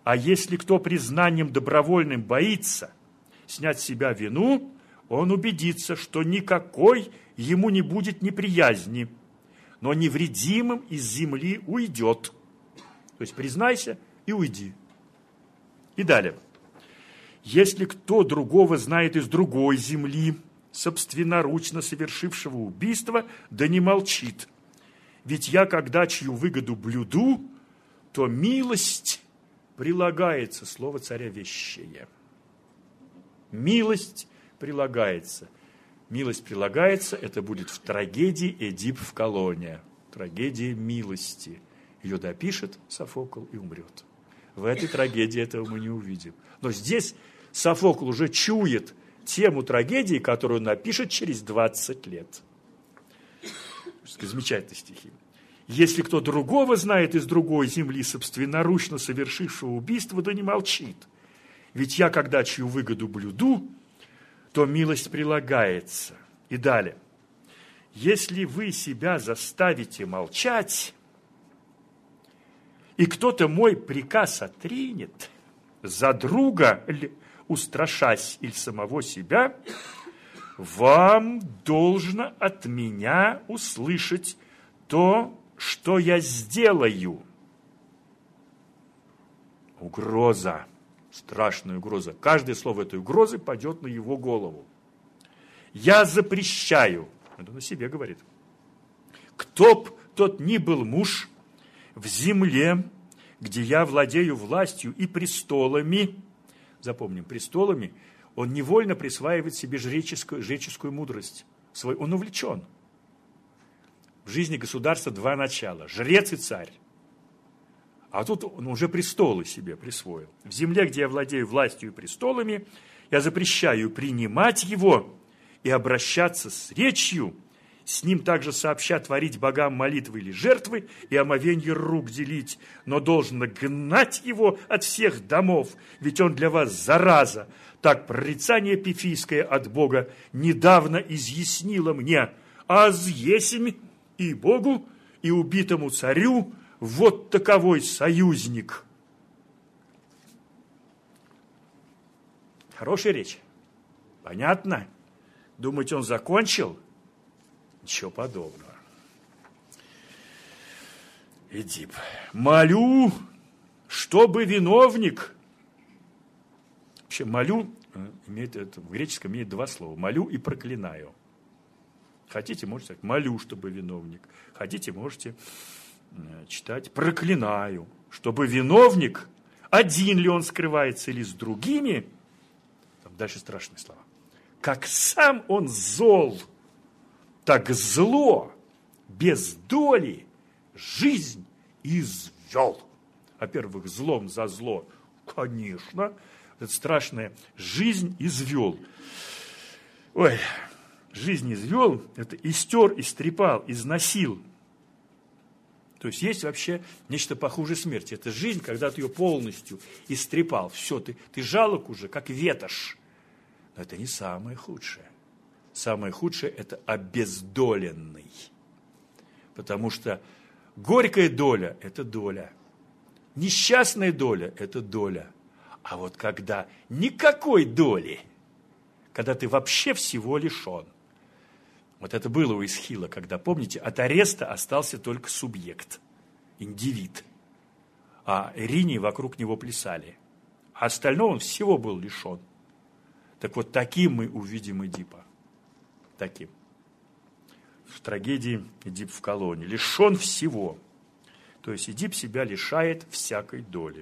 А если кто признанием добровольным боится снять с себя вину, он убедится, что никакой ему не будет неприязни, но невредимым из земли уйдет. То есть признайся и уйди. И далее. Если кто другого знает из другой земли, собственноручно совершившего убийство, да не молчит. Ведь я, когда чью выгоду блюду, то милость прилагается, слово царя вещее. Милость прилагается. Милость прилагается, это будет в трагедии «Эдип в колонне». Трагедия милости. Ее допишет Софокл и умрет. В этой трагедии этого мы не увидим. Но здесь Софокл уже чует тему трагедии, которую он напишет через 20 лет. Замечательные стихи. Если кто другого знает из другой земли, собственноручно совершившего убийство, да не молчит. Ведь я, когда чью выгоду блюду, то милость прилагается. И далее. Если вы себя заставите молчать, и кто-то мой приказ отринет, за друга ли устрашась или самого себя, вам должно от меня услышать то, что я сделаю. Угроза, страшная угроза. Каждое слово этой угрозы падет на его голову. Я запрещаю, это на себе говорит, кто б тот ни был муж в земле, где я владею властью и престолами, запомним, престолами, он невольно присваивает себе жреческую мудрость. Он увлечен. В жизни государства два начала – жрец и царь. А тут он уже престолы себе присвоил. В земле, где я владею властью и престолами, я запрещаю принимать его и обращаться с речью, с ним также сообща творить богам молитвы или жертвы и омовенье рук делить, но должен гнать его от всех домов, ведь он для вас зараза. Так прорицание пифийское от Бога недавно изъяснило мне, аз есмь и Богу, и убитому царю вот таковой союзник. Хорошая речь. Понятно? Думаете, он закончил? Ничего подобного. Эдип. Молю, чтобы виновник. Вообще, молю, в греческом имеет два слова. Молю и проклинаю. Хотите, можете сказать, молю, чтобы виновник. Хотите, можете читать, проклинаю, чтобы виновник, один ли он скрывается или с другими, там дальше страшные слова, как сам он зол, так зло, без доли, жизнь извел. Во-первых, злом за зло, конечно, это страшное, жизнь извел. Ой, жизнь извел, это истер, истрепал, износил. То есть есть вообще нечто похуже смерти. Это жизнь, когда ты ее полностью истрепал. Все, ты жалок уже, как ветошь. Но это не самое худшее. Самое худшее – это обездоленный. Потому что горькая доля – это доля. Несчастная доля – это доля. А вот когда никакой доли, когда ты вообще всего лишен. Вот это было у Эсхила, когда, помните, от ареста остался только субъект, индивид. А Иринии вокруг него плясали. А остального он всего был лишен. Так вот, таким мы увидим Эдипа. Таким. В трагедии Эдип в колонне. Лишен всего. То есть Эдип себя лишает всякой доли.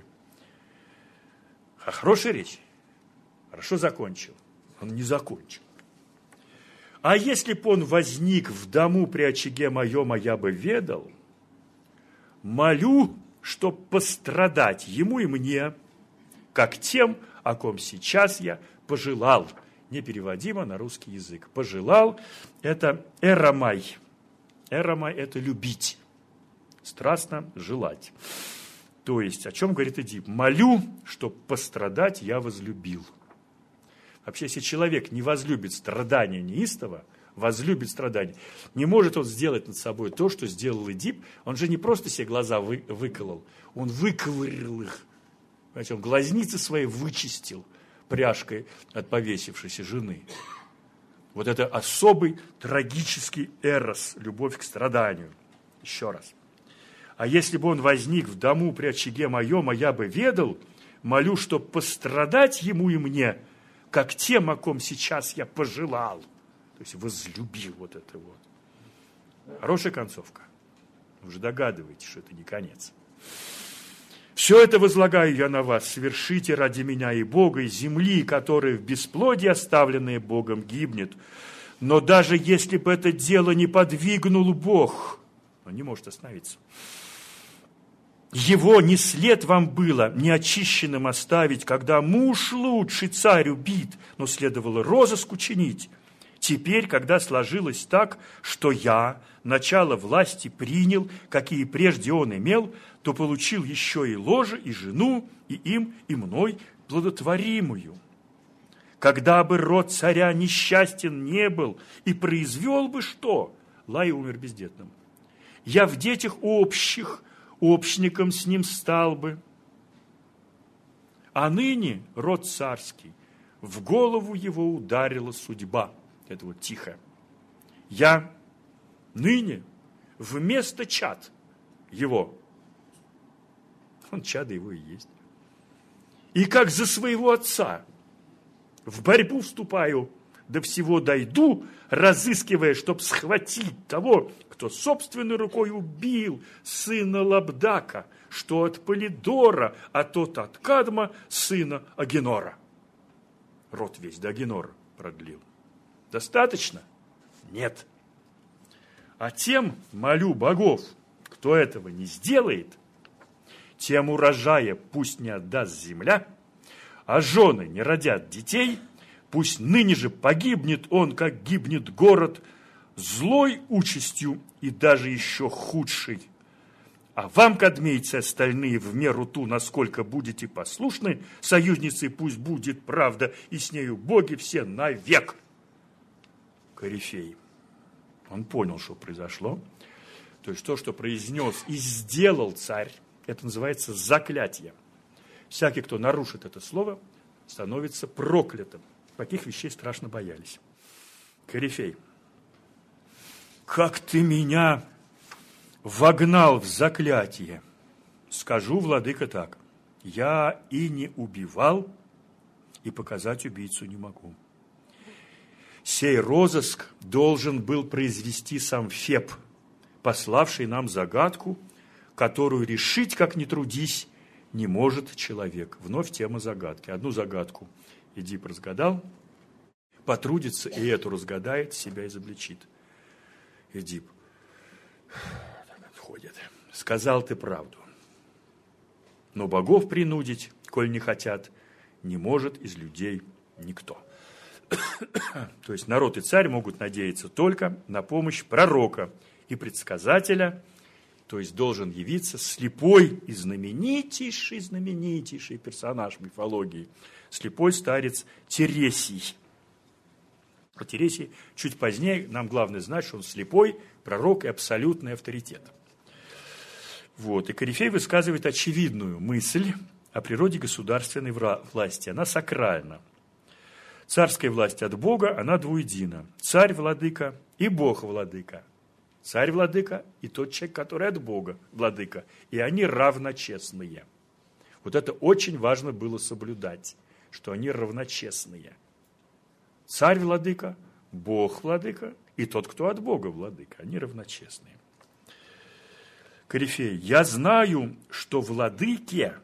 А хорошая речь. Хорошо закончил. Он не закончил. А если б он возник в дому при очаге моем, а я бы ведал, молю, чтоб пострадать ему и мне, как тем, о ком сейчас я пожелал. Непереводимо на русский язык. Пожелал – это эрамай. Эрамай – это любить, страстно желать. То есть, о чем говорит Эдип? Молю, чтоб пострадать я возлюбил. Вообще, если человек не возлюбит страдания неистово, возлюбит страдания, не может он сделать над собой то, что сделал Эдип. Он же не просто себе глаза выколол, он выковырил их Понимаете, он глазницы свои вычистил пряжкой от повесившейся жены. Вот это особый трагический эрос, любовь к страданию. Еще раз. А если бы он возник в дому при очаге моем, а я бы ведал, молю, чтоб пострадать ему и мне, как тем, о ком сейчас я пожелал. То есть возлюбил вот это вот. Хорошая концовка. Вы же догадываетесь, что это не конец. Все это возлагаю я на вас, совершите ради меня и Бога, и земли, которая в бесплодии, оставленная Богом, гибнет. Но даже если бы это дело не подвигнул Бог, он не может остановиться. Его не след вам было неочищенным оставить, когда муж лучший царь убит, но следовало розыск учинить. Теперь, когда сложилось так, что я начало власти принял, какие прежде он имел, то получил еще и ложе, и жену, и им, и мной плодотворимую. Когда бы род царя несчастен не был и произвел бы что? Лай умер бездетным. Я в детях общих, общником с ним стал бы. А ныне род царский, в голову его ударила судьба. Это вот тихо. Я ныне вместо чад его, он чадо его и есть, и как за своего отца в борьбу вступаю, до всего дойду, разыскивая, чтоб схватить того, кто собственной рукой убил сына Лабдака, что от Полидора, а тот от Кадма, сына Агенора. Род весь до Агенора продлил. Достаточно? Нет. А тем молю богов, кто этого не сделает, тем урожая пусть не отдаст земля, а жены не родят детей, пусть ныне же погибнет он, как гибнет город, злой участью и даже еще худшей. А вам, кадмейцы остальные, в меру ту, насколько будете послушны, союзницей пусть будет правда, и с нею боги все навек. Корифей. Он понял, что произошло. То есть то, что произнес и сделал царь, это называется заклятие. Всякий, кто нарушит это слово, становится проклятым. Таких вещей страшно боялись. Корифей. Как ты меня вогнал в заклятие? Скажу, владыка, так. Я и не убивал, и показать убийцу не могу. Сей розыск должен был произвести сам Феб, пославший нам загадку, которую решить, как ни трудись, не может человек. Вновь тема загадки. Одну загадку Эдип разгадал, потрудится, и эту разгадает, себя изобличит. Эдип отходит. Сказал ты правду. Но богов принудить, коль не хотят, не может из людей никто. То есть народ и царь могут надеяться только на помощь пророка и предсказателя, то есть должен явиться слепой и знаменитейший персонаж мифологии, слепой старец Тересий. Про Тересий чуть позднее нам главное знать, что он слепой, пророк и абсолютный авторитет. Вот. И Корифей высказывает очевидную мысль о природе государственной власти. Она сакральна. Царская власть от Бога, она двуедина. Царь-владыка и Бог-владыка. Царь-владыка и тот человек, который от Бога владыка. И они равночестные. Вот это очень важно было соблюдать, что они равночестные. Царь-владыка, Бог-владыка и тот, кто от Бога владыка. Они равночестные. Корифей, я знаю, что владыка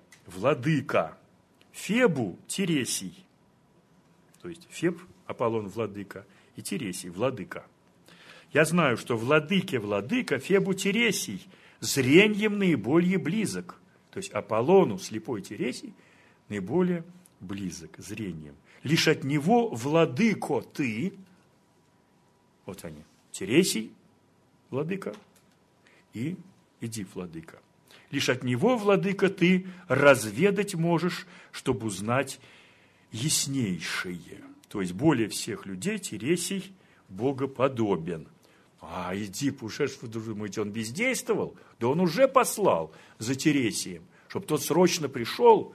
Фебу Тересий. То есть Феб, Аполлон, владыка, и Тересий, владыка. Я знаю, что владыка Фебу Тересий зрением наиболее близок. То есть Аполлону слепой Тересий наиболее близок зрением. Лишь от него, владыко, ты, вот они, Тересий, владыка, и Эдип, владыка. Лишь от него, владыка, ты разведать можешь, чтобы узнать яснейшее. То есть более всех людей Тересий богоподобен. А Эдип, уже, вы думаете, он бездействовал? Да он уже послал за Тересием, чтобы тот срочно пришел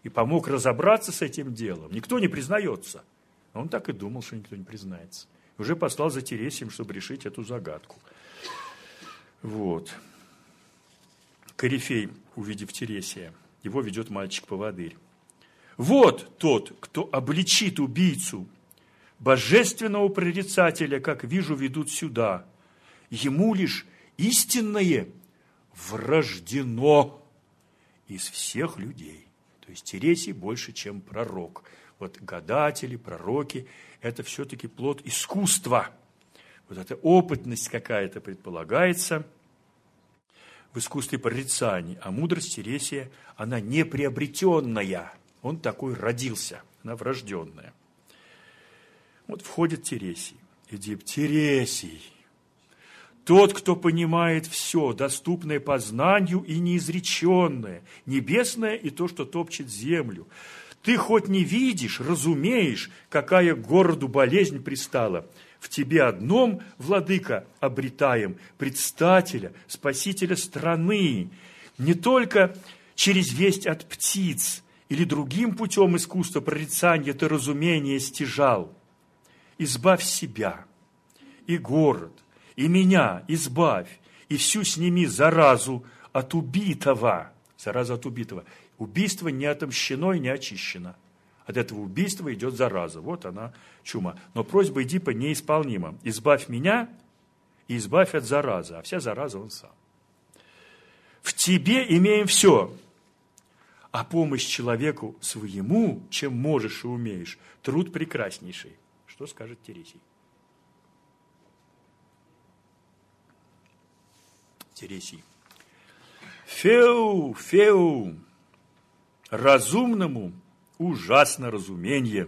и помог разобраться с этим делом. Никто не признается. Он так и думал, что никто не признается. Уже послал за Тересием, чтобы решить эту загадку. Вот. Корифей, увидев Тересия, его ведет мальчик-поводырь. Вот тот, кто обличит убийцу, божественного прорицателя, как вижу, ведут сюда. Ему лишь истинное врождено из всех людей. То есть Тересий больше, чем пророк. Вот гадатели, пророки – это все-таки плод искусства. Вот эта опытность какая-то предполагается в искусстве прорицаний. А мудрость Тересия, она не приобретенная. Он такой родился, она врожденная. Вот входит Тересий. Эдип: Тересий, тот, кто понимает все, доступное познанию и неизреченное, небесное и то, что топчет землю. Ты хоть не видишь, разумеешь, какая к городу болезнь пристала. В тебе одном, владыка, обретаем предстателя, спасителя страны. Не только через весть от птиц или другим путем искусства прорицания ты разумение стяжал. Избавь себя и город, и меня избавь, и всю сними заразу от убитого. Зараза от убитого. Убийство не отомщено и не очищено. От этого убийства идет зараза. Вот она, чума. Но просьба Эдипа неисполнима. Избавь меня и избавь от заразы. А вся зараза он сам. В тебе имеем все. А помощь человеку своему, чем можешь и умеешь, труд прекраснейший. Что скажет Тересий? Тересий. Феу, феу, разумному ужасно разумение.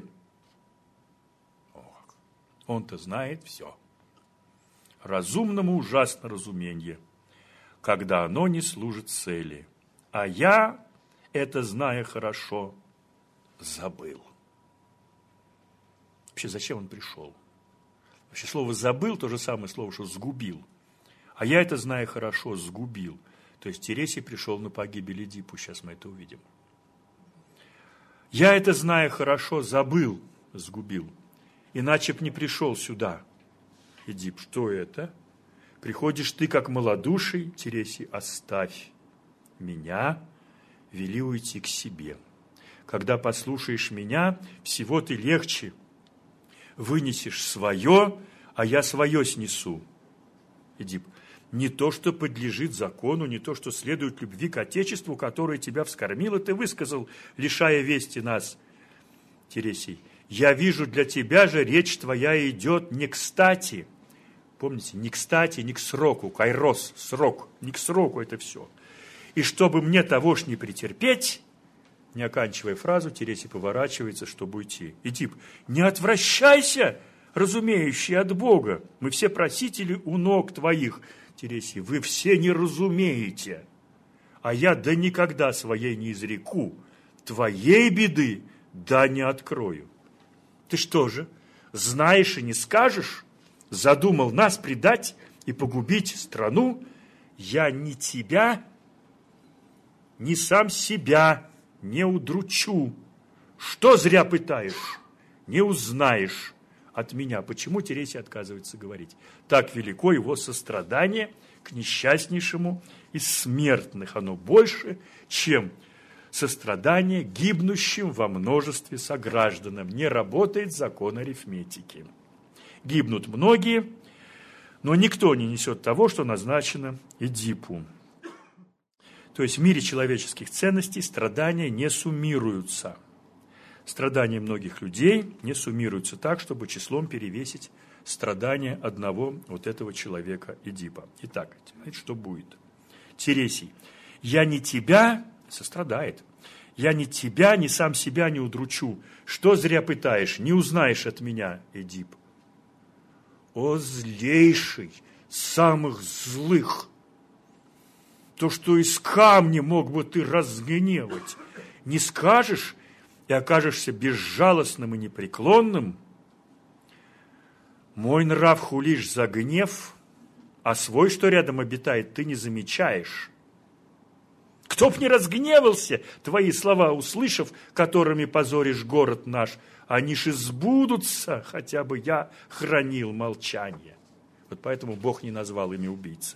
Он-то знает все. Разумному ужасно разумение, когда оно не служит цели. А я, это зная хорошо, забыл. Вообще, зачем он пришел? Вообще, слово «забыл» то же самое слово, что «сгубил». А я, это зная хорошо, сгубил. То есть Тересий пришел на погибель Эдипу. Сейчас мы это увидим. Я, это зная хорошо, забыл, сгубил. Иначе б не пришел сюда. Эдип: что это? Приходишь ты, как малодуший, Тересий: оставь меня, вели уйти к себе. Когда послушаешь меня, всего ты легче вынесешь свое, а я свое снесу. Эдип: не то, что подлежит закону, не то, что следует любви к Отечеству, которое тебя вскормило, ты высказал, лишая вести нас. Тересий: я вижу, для тебя же речь твоя идет не кстати. Помните, не кстати, не к сроку, кайрос, срок, не к сроку это все. И чтобы мне того ж не претерпеть, не оканчивая фразу, Тересий поворачивается, чтобы уйти. Эдип: не отвращайся, разумеющий от Бога, мы все просители у ног твоих. Тересий: вы все не разумеете, а я да никогда своей не изреку, твоей беды да не открою. Ты что же, знаешь и не скажешь? Задумал нас предать и погубить страну? Я ни тебя, ни сам себя не удручу. Что зря пытаешь? Не узнаешь от меня. Почему Тересий отказывается говорить? Так велико его сострадание к несчастнейшему из смертных. Оно больше, чем сострадание гибнущим во множестве согражданам. Не работает закон арифметики. Гибнут многие, но никто не несет того, что назначено Эдипу. То есть в мире человеческих ценностей страдания не суммируются. Страдания многих людей не суммируются так, чтобы числом перевесить страдания одного вот этого человека Эдипа. Итак, знаете, что будет? Тересий: я не тебя, сострадает, я ни тебя, ни сам себя не удручу. Что зря пытаешь, не узнаешь от меня, Эдип. О, злейший, самых злых! То, что из камня мог бы ты разгневать, не скажешь и окажешься безжалостным и непреклонным. Мой нрав хулишь за гнев, а свой, что рядом обитает, ты не замечаешь. Кто б не разгневался, твои слова услышав, которыми позоришь город наш, они ж избудутся, хотя бы я хранил молчание. Вот поэтому Бог не назвал ими убийцы.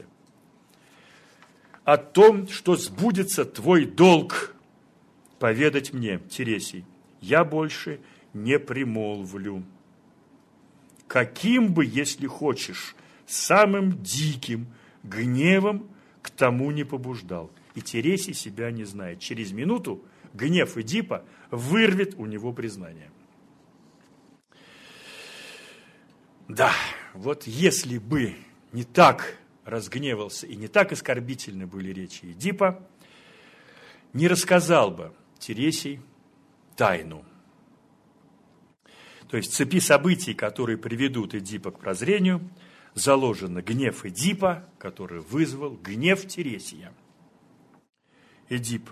О том, что сбудется твой долг, поведать мне, Тересий, я больше не примолвлю. Каким бы, если хочешь, самым диким гневом к тому не побуждал. И Тересий себя не знает. Через минуту гнев Эдипа вырвет у него признание. Да, вот если бы не так разгневался и не так оскорбительны были речи Эдипа, не рассказал бы Тересий тайну. То есть в цепи событий, которые приведут Эдипа к прозрению, заложен гнев Эдипа, который вызвал гнев Тересия. Эдип: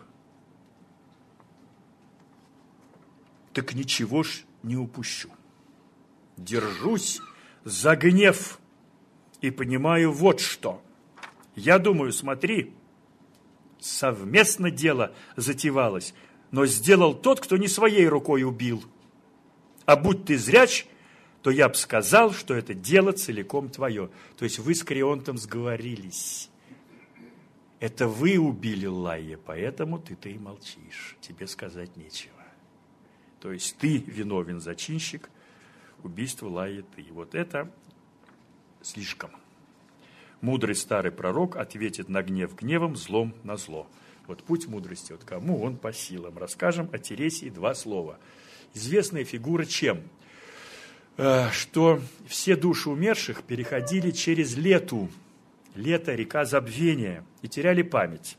так ничего ж не упущу. Держусь за гнев и понимаю вот что. Я думаю, смотри, совместно дело затевалось, но сделал тот, кто не своей рукой убил. А будь ты зряч, то я бы сказал, что это дело целиком твое. То есть вы с Крионтом сговорились. Это вы убили Лаия, поэтому ты-то и молчишь. Тебе сказать нечего. То есть ты виновен, зачинщик, убийства Лаия ты. Вот это слишком. Мудрый старый пророк ответит на гнев гневом, злом на зло. Вот путь мудрости, вот кому он по силам. Расскажем о Тересии 2 слова. Известная фигура чем? Что все души умерших переходили через Лету. Лето – река забвения, и теряли память.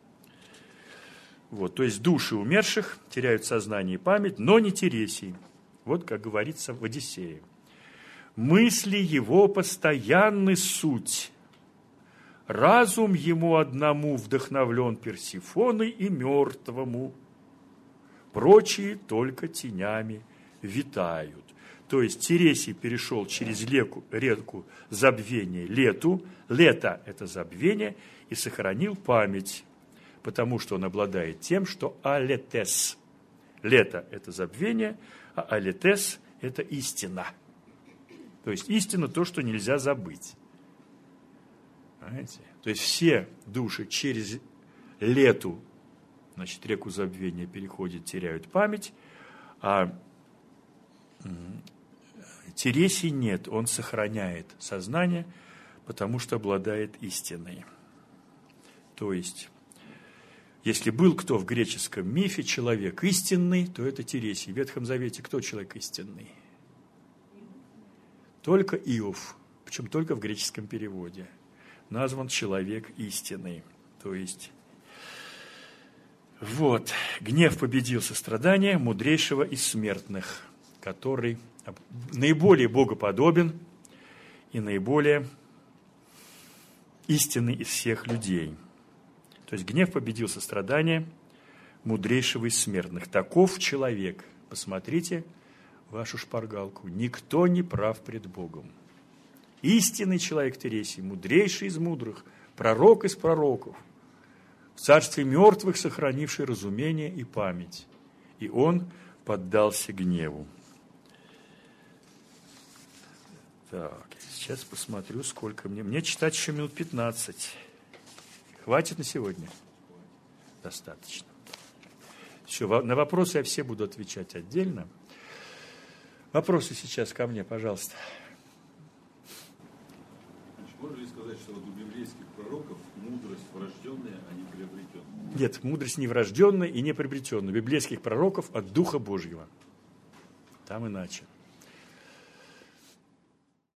Вот, то есть души умерших теряют сознание и память, но не Тересий. Вот как говорится в Одиссее. Мысли его постоянны суть. Разум ему одному вдохновлен Персифоной и мертвому. Прочие только тенями витают. То есть Тересий перешел через реку забвения Лету. Лето – это забвение, и сохранил память, потому что он обладает тем, что алетес. Лето – это забвение, а алетес – это истина. То есть истина – то, что нельзя забыть. Понимаете? То есть все души через Лету, значит, реку забвения переходят, теряют память, а Тересий нет, он сохраняет сознание, потому что обладает истиной. То есть, если был кто в греческом мифе человек истинный, то это Тересий. В Ветхом Завете кто человек истинный? Только Иов, причем только в греческом переводе. Назван человек истинный. То есть, вот, гнев победил сострадание мудрейшего из смертных, который наиболее богоподобен и наиболее истинный из всех людей. То есть гнев победил сострадание мудрейшего из смертных. Таков человек. Посмотрите вашу шпаргалку. Никто не прав пред Богом. Истинный человек Тересий, мудрейший из мудрых, пророк из пророков, в царстве мертвых сохранивший разумение и память. И он поддался гневу. Так, сейчас посмотрю, сколько мне. Мне читать еще минут 15. Хватит на сегодня? Достаточно. Все, на вопросы я все буду отвечать отдельно. Вопросы сейчас ко мне, пожалуйста. Можно ли сказать, что вот у библейских пророков мудрость врожденная, а не приобретенная? Нет, мудрость не врожденная и не приобретенная. У библейских пророков от Духа Божьего. Там иначе.